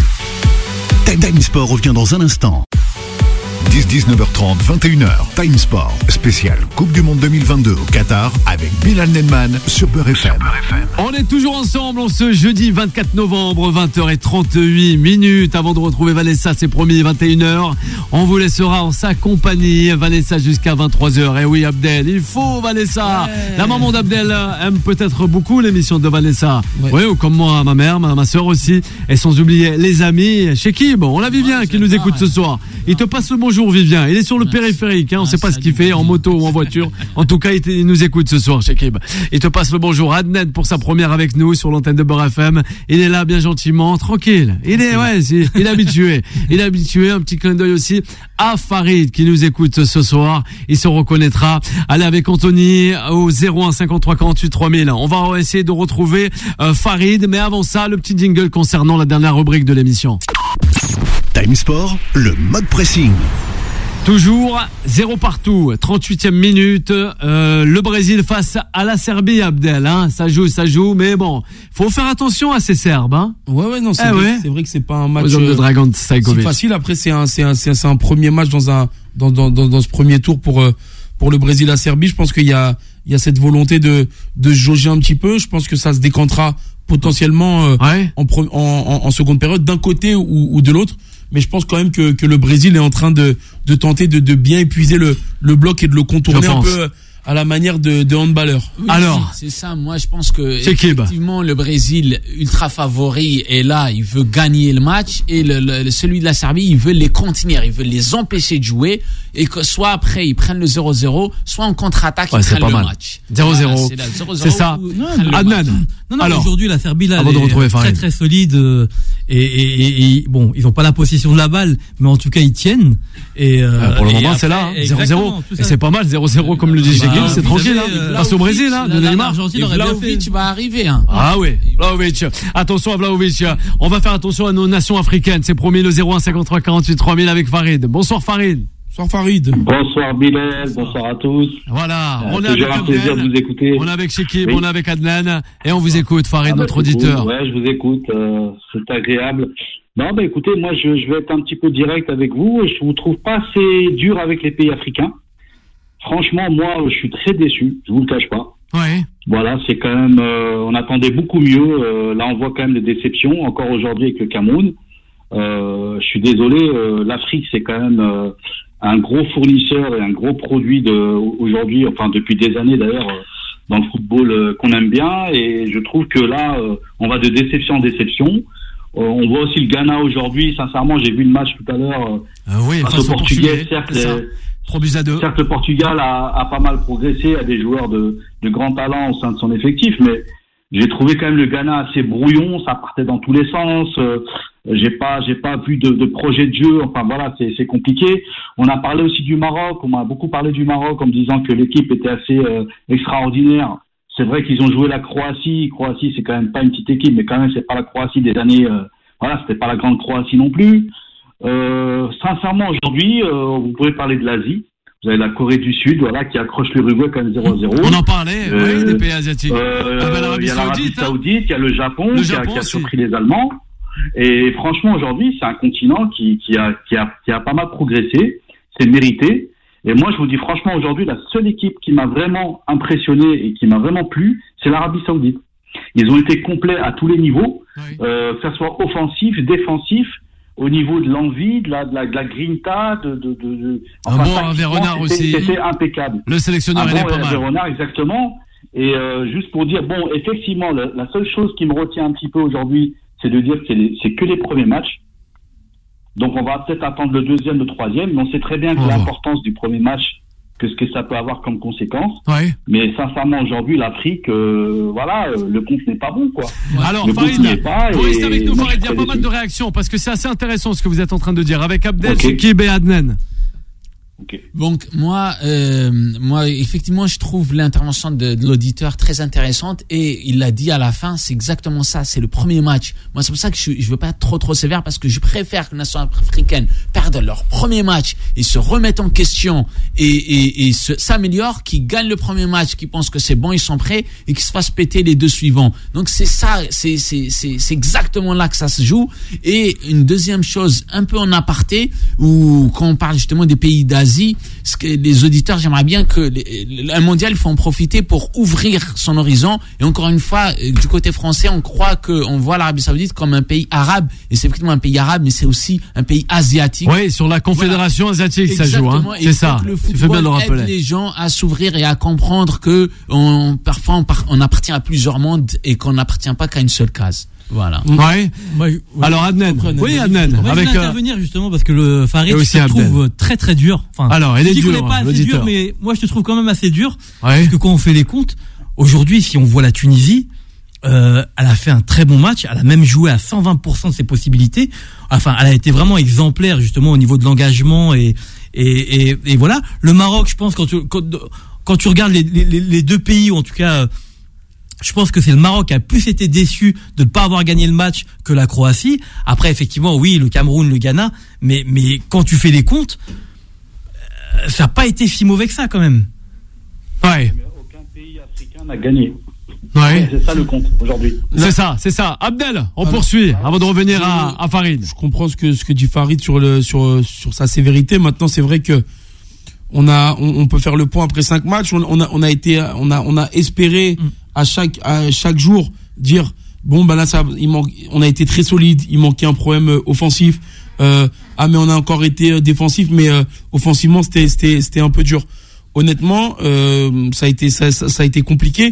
Time Sport revient dans un instant. dix dix-neuf heures trente, vingt et une heures. Time Sport, spécial Coupe du Monde deux mille vingt-deux au Qatar avec Bilal Nenman sur Beurre F M. On est toujours ensemble en ce jeudi vingt-quatre novembre, vingt heures trente-huit minutes. Avant de retrouver Vanessa, c'est promis, vingt et une heures. On vous laissera en sa compagnie, Vanessa, jusqu'à vingt-trois heures. Et oui, Abdel, il faut Vanessa. Ouais. La maman d'Abdel aime peut-être beaucoup l'émission de Vanessa. Ouais. Oui, ou comme moi, ma mère, ma, ma soeur aussi. Et sans oublier les amis, Shaqib, on la Vivien ouais, qui nous écoute ouais. ce soir. Il te passe le bonjour. bonjour Vivien. Il est sur le Merci. périphérique, hein, on ne sait pas ce qu'il fait en moto ou en voiture. En tout cas, il, il nous écoute ce soir, Chekib. Il te passe le bonjour. Adnan pour sa première avec nous sur l'antenne de Beurre F M. Il est là bien gentiment, tranquille. Il est, ouais, c'est, il est habitué. Il est habitué. Un petit clin d'œil aussi à Farid qui nous écoute ce soir. Il se reconnaîtra. Allez avec Anthony au zéro un cinquante-trois quarante-huit trois mille. On va essayer de retrouver euh, Farid, mais avant ça, le petit jingle concernant la dernière rubrique de l'émission. Time Sport, le mode pressing. Toujours zéro partout, trente-huitième minute, euh, le Brésil face à la Serbie, Abdel, hein, ça joue, ça joue, mais bon, faut faire attention à ces Serbes, hein. Ouais, ouais, non, c'est, eh vrai, ouais. c'est vrai que c'est pas un match de Dragan si facile. Après, c'est un, c'est un, c'est un premier match dans un, dans, dans, dans, dans ce premier tour pour, pour le Brésil, la Serbie. Je pense qu'il y a, il y a cette volonté de, de jauger un petit peu. Je pense que ça se décantera potentiellement euh, ouais. en, en, en, en seconde période d'un côté ou, ou de l'autre. Mais je pense quand même que, que le Brésil est en train de, de tenter de, de bien épuiser le, le bloc et de le contourner un peu à la manière de, de handballeur. Oui, alors, c'est ça. Moi, je pense que effectivement, le Brésil ultra favori est là. Il veut gagner le match et le, le, celui de la Serbie, il veut les contenir, il veut les empêcher de jouer et que soit après ils prennent le zéro zéro, soit en contre-attaque ouais, ils prennent le mal. match. zéro zéro. Voilà, c'est, zéro zéro c'est ça. Adnan. Non, non, alors, aujourd'hui la Serbie là, elle est très très solide euh, et, et, et, et bon, ils ont pas la possession de la balle, mais en tout cas ils tiennent. Et euh, pour le et moment après, c'est là, hein, zéro zéro. Et c'est pas mal, zéro zéro comme le dit Chekib, c'est tranquille. Hein. Face au Brésil, hein, de Neymar. Vlahovic va arriver, hein. Ah oui, Vlahovic. Attention à Vlahovic. On va faire attention à nos nations africaines. C'est promis le zéro un cinquante-trois quarante-huit trois mille avec Farid. Bonsoir Farid. Bonsoir Farid. Bonsoir Bilal, bonsoir à tous. Voilà, euh, on est avec un plaisir de vous écouter. On est avec Chekib, oui. On est avec Adnan et on vous écoute Farid, ah, notre auditeur. Cool. Ouais, je vous écoute, euh, c'est agréable. Non, bah écoutez, moi je, je vais être un petit peu direct avec vous. Je vous trouve pas assez dur avec les pays africains. Franchement, moi, je suis très déçu. Je vous le cache pas. Ouais. Voilà, c'est quand même. Euh, on attendait beaucoup mieux. Euh, là, on voit quand même des déceptions. Encore aujourd'hui avec le Cameroun. Euh, je suis désolé. Euh, L'Afrique, c'est quand même euh, un gros fournisseur et un gros produit de aujourd'hui. Enfin, depuis des années d'ailleurs, euh, dans le football euh, qu'on aime bien. Et je trouve que là, euh, on va de déception en déception. Euh, on voit aussi le Ghana aujourd'hui. Sincèrement, j'ai vu le match tout à l'heure. Euh, euh, oui, face au Portugais, certes. Certes, le Portugal a, a pas mal progressé, a des joueurs de, de grand talent au sein de son effectif, mais j'ai trouvé quand même le Ghana assez brouillon, ça partait dans tous les sens. Euh, j'ai pas, j'ai pas vu de, de projet de jeu. Enfin voilà, c'est, c'est compliqué. On a parlé aussi du Maroc. On m'a beaucoup parlé du Maroc en me disant que l'équipe était assez euh, extraordinaire. C'est vrai qu'ils ont joué la Croatie. Croatie, c'est quand même pas une petite équipe, mais quand même c'est pas la Croatie des années. Euh, voilà, c'était pas la grande Croatie non plus. Euh, sincèrement, aujourd'hui, euh, vous pouvez parler de l'Asie. Vous avez la Corée du Sud, voilà, qui accroche l'Uruguay quand même zéro à zéro. On en parlait, euh, oui, des pays asiatiques. Euh, ah ben, l'Arabie il y a l'Arabie Saoudite, Saoudite, il y a le Japon, le qui, Japon a, qui a aussi. surpris les Allemands. Et franchement, aujourd'hui, c'est un continent qui, qui, a, qui, a, qui a pas mal progressé. C'est mérité. Et moi, je vous dis franchement, aujourd'hui, la seule équipe qui m'a vraiment impressionné et qui m'a vraiment plu, c'est l'Arabie Saoudite. Ils ont été complets à tous les niveaux, oui. euh, que ça soit offensif, défensif, au niveau de l'envie, de la, de la, de la grinta, de, de, de, de enfin, un bon Hervé Renard aussi. C'était impeccable. Le sélectionneur, un il bon est pas Hervé mal. Renard, exactement. Et euh, juste pour dire, bon, effectivement, la, la seule chose qui me retient un petit peu aujourd'hui, c'est de dire que c'est, les, c'est que les premiers matchs. Donc on va peut-être attendre le deuxième, le troisième, mais on sait très bien que oh. l'importance du premier match, que ce que ça peut avoir comme conséquence. Ouais. Mais sincèrement, aujourd'hui, l'Afrique, euh, voilà, euh, le compte n'est pas bon, quoi. Alors, Farid, vous restez avec nous, Farid, il y a pas mal de réactions, parce que c'est assez intéressant ce que vous êtes en train de dire, avec Abdel, Chekib et Adnan. Okay. Donc moi, euh, moi effectivement, je trouve l'intervention de, de l'auditeur très intéressante et il l'a dit à la fin, c'est exactement ça, c'est le premier match. Moi, c'est pour ça que je, je veux pas être trop trop sévère parce que je préfère que les nations africaines perdent leur premier match et se remettent en question et, et, et se, s'améliorent, qu'ils gagnent le premier match, qu'ils pensent que c'est bon, ils sont prêts et qu'ils se fassent péter les deux suivants. Donc c'est ça, c'est c'est c'est c'est exactement là que ça se joue. Et une deuxième chose, un peu en aparté, où quand on parle justement des pays d'Asie, ce que les auditeurs, j'aimerais bien que les, un mondial, il faut en profiter pour ouvrir son horizon. Et encore une fois, du côté français, on croit que on voit l'Arabie Saoudite comme un pays arabe, et c'est effectivement un pays arabe, mais c'est aussi un pays asiatique. Oui, sur la Confédération voilà. asiatique, exactement. Ça joue, hein. C'est ça. Tu fais bien le rappeler. Aide les gens à s'ouvrir et à comprendre que on, parfois on, on appartient à plusieurs mondes et qu'on n'appartient pas qu'à une seule case. Voilà. Ouais. Moi, ouais. Alors Adnan, oui Adnan, moi, avec je vais intervenir justement parce que le Farid je te Abdel. trouve très très dur. Enfin, alors, elle est dure, pas assez dur, mais moi je te trouve quand même assez dur ouais. parce que quand on fait les comptes, aujourd'hui, si on voit la Tunisie, euh, elle a fait un très bon match, elle a même joué à cent vingt pour cent de ses possibilités. Enfin, elle a été vraiment exemplaire justement au niveau de l'engagement et et et, et voilà. Le Maroc, je pense quand tu quand, quand tu regardes les, les les deux pays, ou en tout cas je pense que c'est le Maroc qui a plus été déçu de ne pas avoir gagné le match que la Croatie. Après, effectivement, oui, le Cameroun, le Ghana, mais mais quand tu fais les comptes, euh, ça n'a pas été si mauvais que ça quand même. Ouais. Mais aucun pays africain n'a gagné. Ouais. C'est ça le compte aujourd'hui. C'est ça, c'est ça. Abdel, on Alors, poursuit avant de revenir à, à Farid. Je comprends ce que ce que dit Farid sur le sur sur sa sévérité. Maintenant, c'est vrai que on a on, on peut faire le point après cinq matchs. On, on a on a été on a on a espéré. Mm. à chaque à chaque jour dire bon ben là ça il manque on a été très solide, il manquait un problème euh, offensif euh, ah mais on a encore été euh, défensif mais euh, offensivement c'était c'était c'était un peu dur. Honnêtement euh, ça a été ça, ça, ça a été compliqué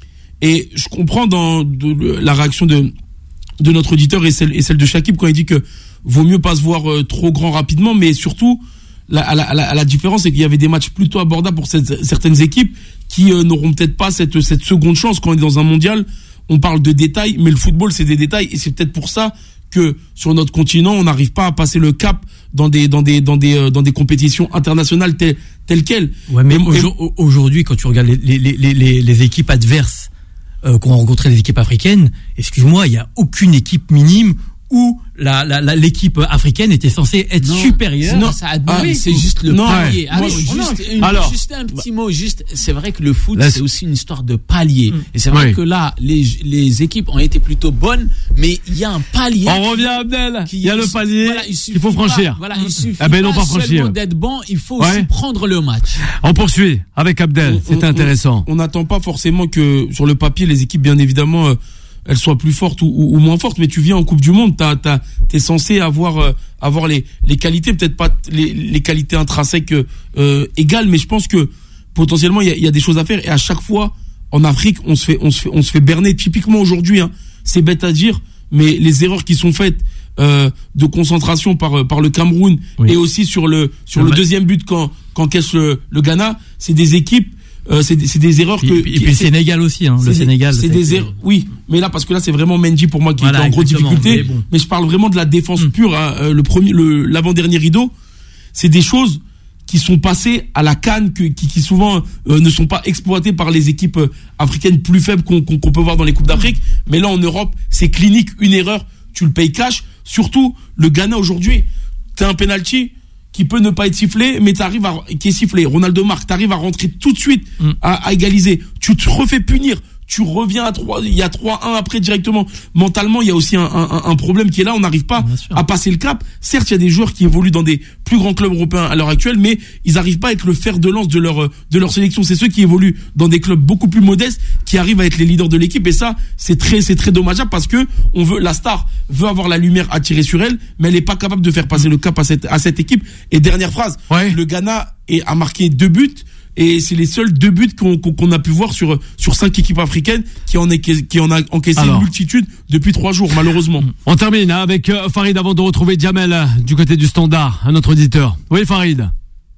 et je comprends dans de, la réaction de de notre auditeur et celle et celle de Shakib quand il dit que vaut mieux pas se voir euh, trop grand rapidement, mais surtout la la la, la différence c'est qu'il y avait des matchs plutôt abordables pour cette, certaines équipes qui euh, n'auront peut-être pas cette cette seconde chance. Quand on est dans un mondial, on parle de détails, mais le football c'est des détails et c'est peut-être pour ça que sur notre continent on n'arrive pas à passer le cap dans des dans des dans des euh, dans des compétitions internationales telles telles quelles. Ouais, mais et, aujourd'hui quand tu regardes les les les les, les équipes adverses euh, qu'ont rencontré les équipes africaines, excuse-moi, il y a aucune équipe minime où la, la, la, l'équipe africaine était censée être non, supérieure. Non, ça ah, oui, c'est juste le non, palier. Ouais. Allez, juste, une, Alors, juste un petit mot. Juste, c'est vrai que le foot, là, c'est aussi une histoire de palier. Mm. Et c'est vrai oui. que là, les, les équipes ont été plutôt bonnes, mais il y a un palier. On revient à Abdel. Il y a le palier voilà, il qu'il faut franchir. Pas, voilà, il suffit eh ben, non, pas, pas franchir. seulement d'être bon, il faut ouais. aussi prendre le match. On poursuit avec Abdel. C'était intéressant. On n'attend pas forcément que sur le papier, les équipes, bien évidemment, euh, elles soient plus fortes ou, ou, ou moins fortes, mais tu viens en Coupe du Monde, t'as, t'as, t'es censé avoir, euh, avoir les, les qualités, peut-être pas les, les qualités intrinsèques euh, égales, mais je pense que potentiellement il y a, y a des choses à faire. Et à chaque fois, en Afrique, on se fait, on se fait, on se fait berner. Typiquement aujourd'hui, hein, c'est bête à dire, mais les erreurs qui sont faites euh, de concentration par par le Cameroun oui. et aussi sur le sur le, le deuxième but quand qu'encaisse le, le Ghana, c'est des équipes. Euh, c'est, c'est des erreurs que. Et puis, et puis le Sénégal aussi, hein. Le Sénégal. C'est des erreurs. Oui, mais là parce que là c'est vraiment Mendy pour moi qui voilà, est en grosse difficulté. Mais, bon. mais je parle vraiment de la défense mmh. pure. Hein. Le premier, le l'avant-dernier rideau, c'est des choses qui sont passées à la canne, que, qui, qui souvent euh, ne sont pas exploitées par les équipes euh, africaines plus faibles qu'on, qu'on, qu'on peut voir dans les coupes d'Afrique. Mais là en Europe, c'est clinique. Une erreur, tu le payes cash. Surtout le Ghana aujourd'hui, t'as un penalty qui peut ne pas être sifflé, mais t'arrives à, qui est sifflé. Ronaldo marque, t'arrives à rentrer tout de suite, mm. à, à égaliser. Tu te refais punir. Tu reviens à trois, il y a trois un après directement. Mentalement, il y a aussi un, un, un problème qui est là. On n'arrive pas à passer le cap. Certes, il y a des joueurs qui évoluent dans des plus grands clubs européens à l'heure actuelle, mais ils n'arrivent pas à être le fer de lance de leur, de leur sélection. C'est ceux qui évoluent dans des clubs beaucoup plus modestes qui arrivent à être les leaders de l'équipe. Et ça, c'est très, c'est très dommageable parce que on veut, la star veut avoir la lumière attirée sur elle, mais elle n'est pas capable de faire passer le cap à cette, à cette équipe. Et dernière phrase. Ouais. Le Ghana est, a marqué deux buts. Et c'est les seuls deux buts qu'on, qu'on a pu voir sur sur cinq équipes africaines qui en est qui en a encaissé Alors, une multitude depuis trois jours malheureusement. On termine hein, avec euh, Farid avant de retrouver Jamel euh, du côté du Standard, un autre auditeur. Oui Farid.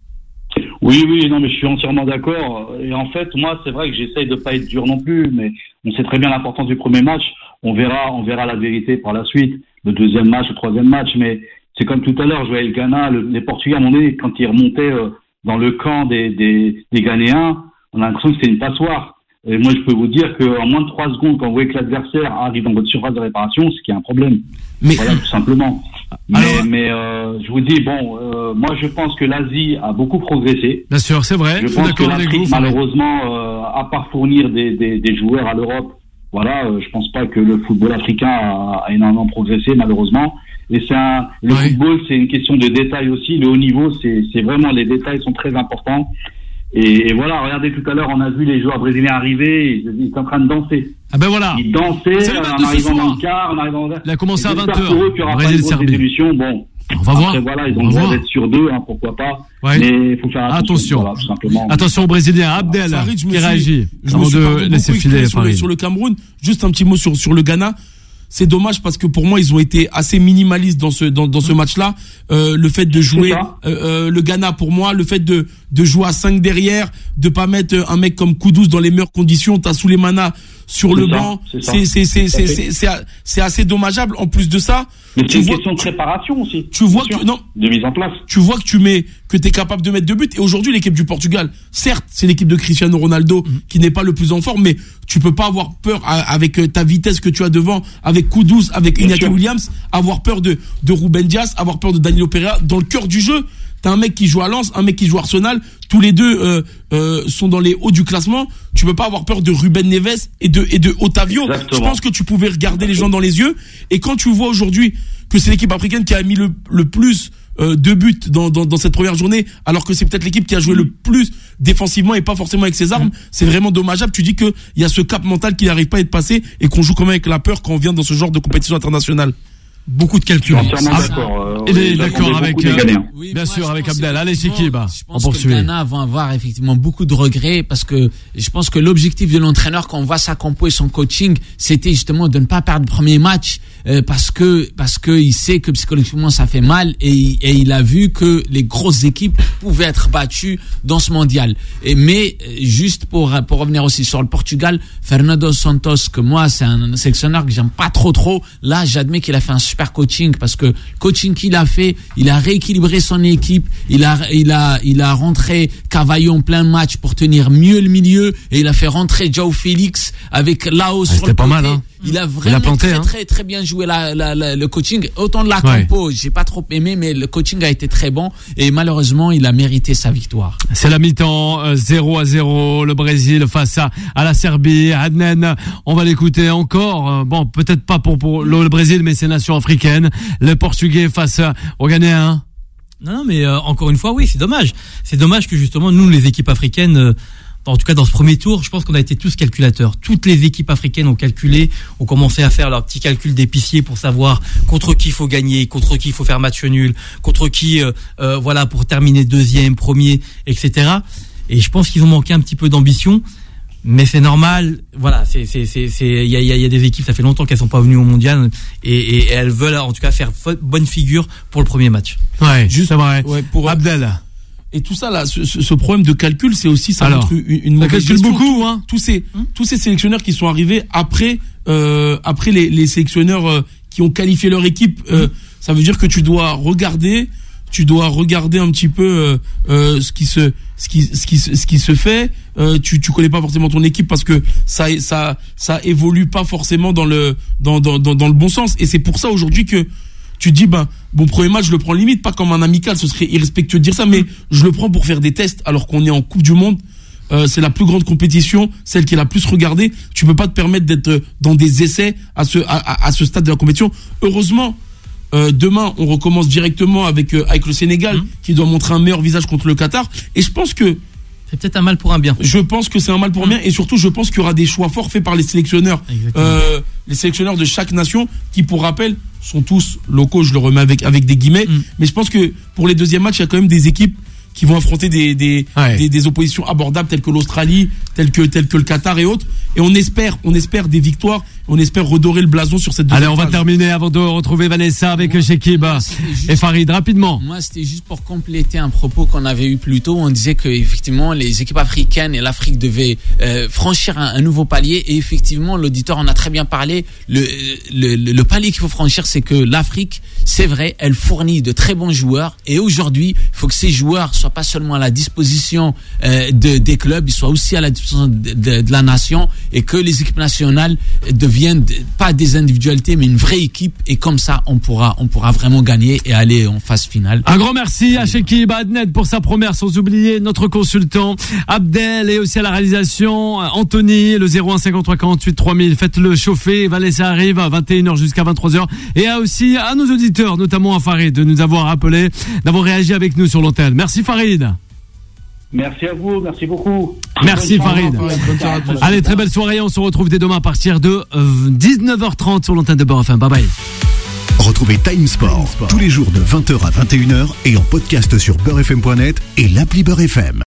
Oui oui non mais je suis entièrement d'accord et en fait moi c'est vrai que j'essaye de pas être dur non plus mais on sait très bien l'importance du premier match. On verra on verra la vérité par la suite, le deuxième match, le troisième match, mais c'est comme tout à l'heure je voyais le Ghana, le, les Portugais à un moment donné quand ils remontaient euh, dans le camp des, des, des Ghanéens, on a l'impression que c'est une passoire. Et moi, je peux vous dire qu'en moins de trois secondes, quand vous voyez que l'adversaire arrive dans votre surface de réparation, c'est qu'il y a un problème. Mais... Voilà, tout simplement. Mais, Alors... mais euh, je vous dis, bon, euh, moi, je pense que l'Asie a beaucoup progressé. Bien sûr, c'est vrai. Je, je pense que l'Afrique, malheureusement, euh, à part fournir des, des, des joueurs à l'Europe, voilà, euh, je pense pas que le football africain a, a énormément progressé, malheureusement. Et c'est un, le ouais. football, c'est une question de détails aussi. Le haut niveau, c'est, c'est vraiment, les détails sont très importants. Et, et voilà, regardez tout à l'heure, on a vu les joueurs brésiliens arriver, ils, ils étaient en train de danser. Ah ben voilà. Ils dansaient, en arrivant dans le quart, en arrivant dans le... Il a commencé à vingt heures. Pour eux, qu'il n'y aura pas une grosse résolution. Bon. On va Après, voir. voilà, ils ont le droit d'être sur deux, hein, pourquoi pas. Ouais. Mais il faut faire attention. Attention. Voilà, tout simplement. Attention aux Brésiliens. Abdel, Farid, qui réagit. Je me suis de laisser filer sur, le, sur le Cameroun. Juste un petit mot sur, sur le Ghana. c'est dommage parce que pour moi ils ont été assez minimalistes dans ce dans dans ce match-là. Euh, le fait de jouer euh, euh, le Ghana pour moi, le fait de de jouer à cinq derrière, de pas mettre un mec comme Kudus dans les meilleures conditions, t'as Souleymana sur le banc, c'est c'est c'est c'est c'est c'est c'est assez dommageable. En plus de ça, mais c'est une question de préparation aussi. Tu vois que non, de mise en place. Tu vois que tu mets que t'es capable de mettre deux buts. Et aujourd'hui, l'équipe du Portugal, certes, c'est l'équipe de Cristiano Ronaldo mmh. qui n'est pas le plus en forme, mais tu peux pas avoir peur avec ta vitesse que tu as devant, avec Kudus, avec Iñaki Williams, avoir peur de de Ruben Dias, avoir peur de Danilo Pereira dans le cœur du jeu. T'as un mec qui joue à Lens, un mec qui joue à Arsenal, tous les deux euh, euh, sont dans les hauts du classement. Tu peux pas avoir peur de Ruben Neves et de et de Otavio. Exactement. Je pense que tu pouvais regarder les gens dans les yeux. Et quand tu vois aujourd'hui que c'est l'équipe africaine qui a mis le le plus euh, de buts dans, dans dans cette première journée, alors que c'est peut-être l'équipe qui a joué le plus défensivement et pas forcément avec ses armes, mmh. c'est vraiment dommageable. Tu dis que il y a ce cap mental qui n'arrive pas à être passé et qu'on joue quand même avec la peur quand on vient dans ce genre de compétition internationale. Beaucoup de calculs. Entièrement d'accord. Euh, Il est d'accord avec, euh, oui, bien moi, sûr, avec Abdel. Allez, c'est Chekib, on poursuit. Les Ghana vont avoir effectivement beaucoup de regrets parce que je pense que l'objectif de l'entraîneur quand on voit sa compo et son coaching, c'était justement de ne pas perdre le premier match euh, parce que parce que il sait que psychologiquement ça fait mal et, et il a vu que les grosses équipes pouvaient être battues dans ce mondial. Et mais juste pour pour revenir aussi sur le Portugal, Fernando Santos, que moi c'est un sélectionneur que j'aime pas trop trop. Là, j'admets qu'il a fait un super coaching parce que le coaching qu'il a fait, il a rééquilibré son équipe, il a il a il a rentré Cavallo en plein match pour tenir mieux le milieu et il a fait rentrer João Félix avec Lao ah, sur le pas côté. Mal, hein. Il a vraiment il a planté, très, hein. très très bien joué la, la, la, le coaching. Autant de la ouais. compo, j'ai pas trop aimé, mais le coaching a été très bon et malheureusement il a mérité sa victoire. C'est la mi-temps, euh, zéro à zéro, le Brésil face à, à la Serbie. Adnan, on va l'écouter encore. Euh, bon, peut-être pas pour, pour le, le Brésil, mais c'est nation africaine. Le Portugais face aux Ghanéens. Non, non, mais euh, encore une fois, oui, c'est dommage. C'est dommage que justement nous, les équipes africaines. Euh, En tout cas, dans ce premier tour, je pense qu'on a été tous calculateurs. Toutes les équipes africaines ont calculé, ont commencé à faire leur petit calcul d'épicier pour savoir contre qui il faut gagner, contre qui il faut faire match nul, contre qui, euh, euh, voilà, pour terminer deuxième, premier, et cetera. Et je pense qu'ils ont manqué un petit peu d'ambition, mais c'est normal. Voilà, c'est, c'est, c'est, c'est, il y a, il y a des équipes, ça fait longtemps qu'elles sont pas venues au mondial, et, et, et elles veulent en tout cas faire bonne figure pour le premier match. Ouais, juste, c'est vrai. Ouais, pour Abdel. Et tout ça là, ce, ce problème de calcul, c'est aussi ça Alors, montre une, une mauvaise calcule gestion. beaucoup, hein. Tous ces hum? tous ces sélectionneurs qui sont arrivés après euh, après les, les sélectionneurs euh, qui ont qualifié leur équipe, euh, hum? ça veut dire que tu dois regarder, tu dois regarder un petit peu euh, euh, ce qui se ce qui ce qui ce qui se fait. Euh, tu tu connais pas forcément ton équipe parce que ça ça ça évolue pas forcément dans le dans dans dans, dans le bon sens. Et c'est pour ça aujourd'hui que tu dis, ben, bon, premier match, je le prends limite, pas comme un amical, ce serait irrespectueux de dire ça, mais je le prends pour faire des tests alors qu'on est en Coupe du Monde. Euh, c'est la plus grande compétition, celle qui est la plus regardée. Tu peux pas te permettre d'être dans des essais à ce, à, à ce stade de la compétition. Heureusement, euh, demain, on recommence directement avec, euh, avec le Sénégal, mmh. qui doit montrer un meilleur visage contre le Qatar. Et je pense que, c'est peut-être un mal pour un bien. Je pense que c'est un mal pour un bien et surtout je pense qu'il y aura des choix forts faits par les sélectionneurs, euh, les sélectionneurs de chaque nation qui, pour rappel, sont tous locaux. Je le remets avec avec des guillemets, mm. mais je pense que pour les deuxièmes matchs, il y a quand même des équipes qui vont affronter des des, ouais. des des oppositions abordables telles que l'Australie, telles que telles que le Qatar et autres. Et on espère on espère des victoires. On espère redorer le blason sur cette deuxième Allez, on phase. va terminer avant de retrouver Vanessa avec Chekib et Farid rapidement. Moi, c'était juste pour compléter un propos qu'on avait eu plus tôt. On disait que effectivement les équipes africaines et l'Afrique devaient euh, franchir un, un nouveau palier. Et effectivement, l'auditeur en a très bien parlé. Le le, le, le palier qu'il faut franchir, c'est que l'Afrique, c'est vrai, elle fournit de très bons joueurs. Et aujourd'hui, il faut que ces joueurs soient pas seulement à la disposition euh, de, des clubs, ils soient aussi à la disposition de, de, de la nation, et que les équipes nationales deviennent pas des individualités mais une vraie équipe, et comme ça on pourra on pourra vraiment gagner et aller en phase finale. Un grand merci à Chekib, à Adnet pour sa première, sans oublier notre consultant Abdel, et aussi à la réalisation Anthony, le zéro un cinquante-trois quarante-huit trois mille. Faites-le chauffer, Vanessa arrive à vingt et une heures jusqu'à vingt-trois heures, et à aussi à nos auditeurs, notamment à Farid, de nous avoir appelé, d'avoir réagi avec nous sur l'antenne. Merci Farid. Merci à vous, merci beaucoup. Merci Farid. Allez, très belle soirée, on se retrouve dès demain à partir de dix-neuf heures trente sur l'antenne de Beurre F M. Bye bye. Retrouvez Time Sport tous les jours de vingt heures à vingt et une heures et en podcast sur beurre f m point net et l'appli Beurre F M.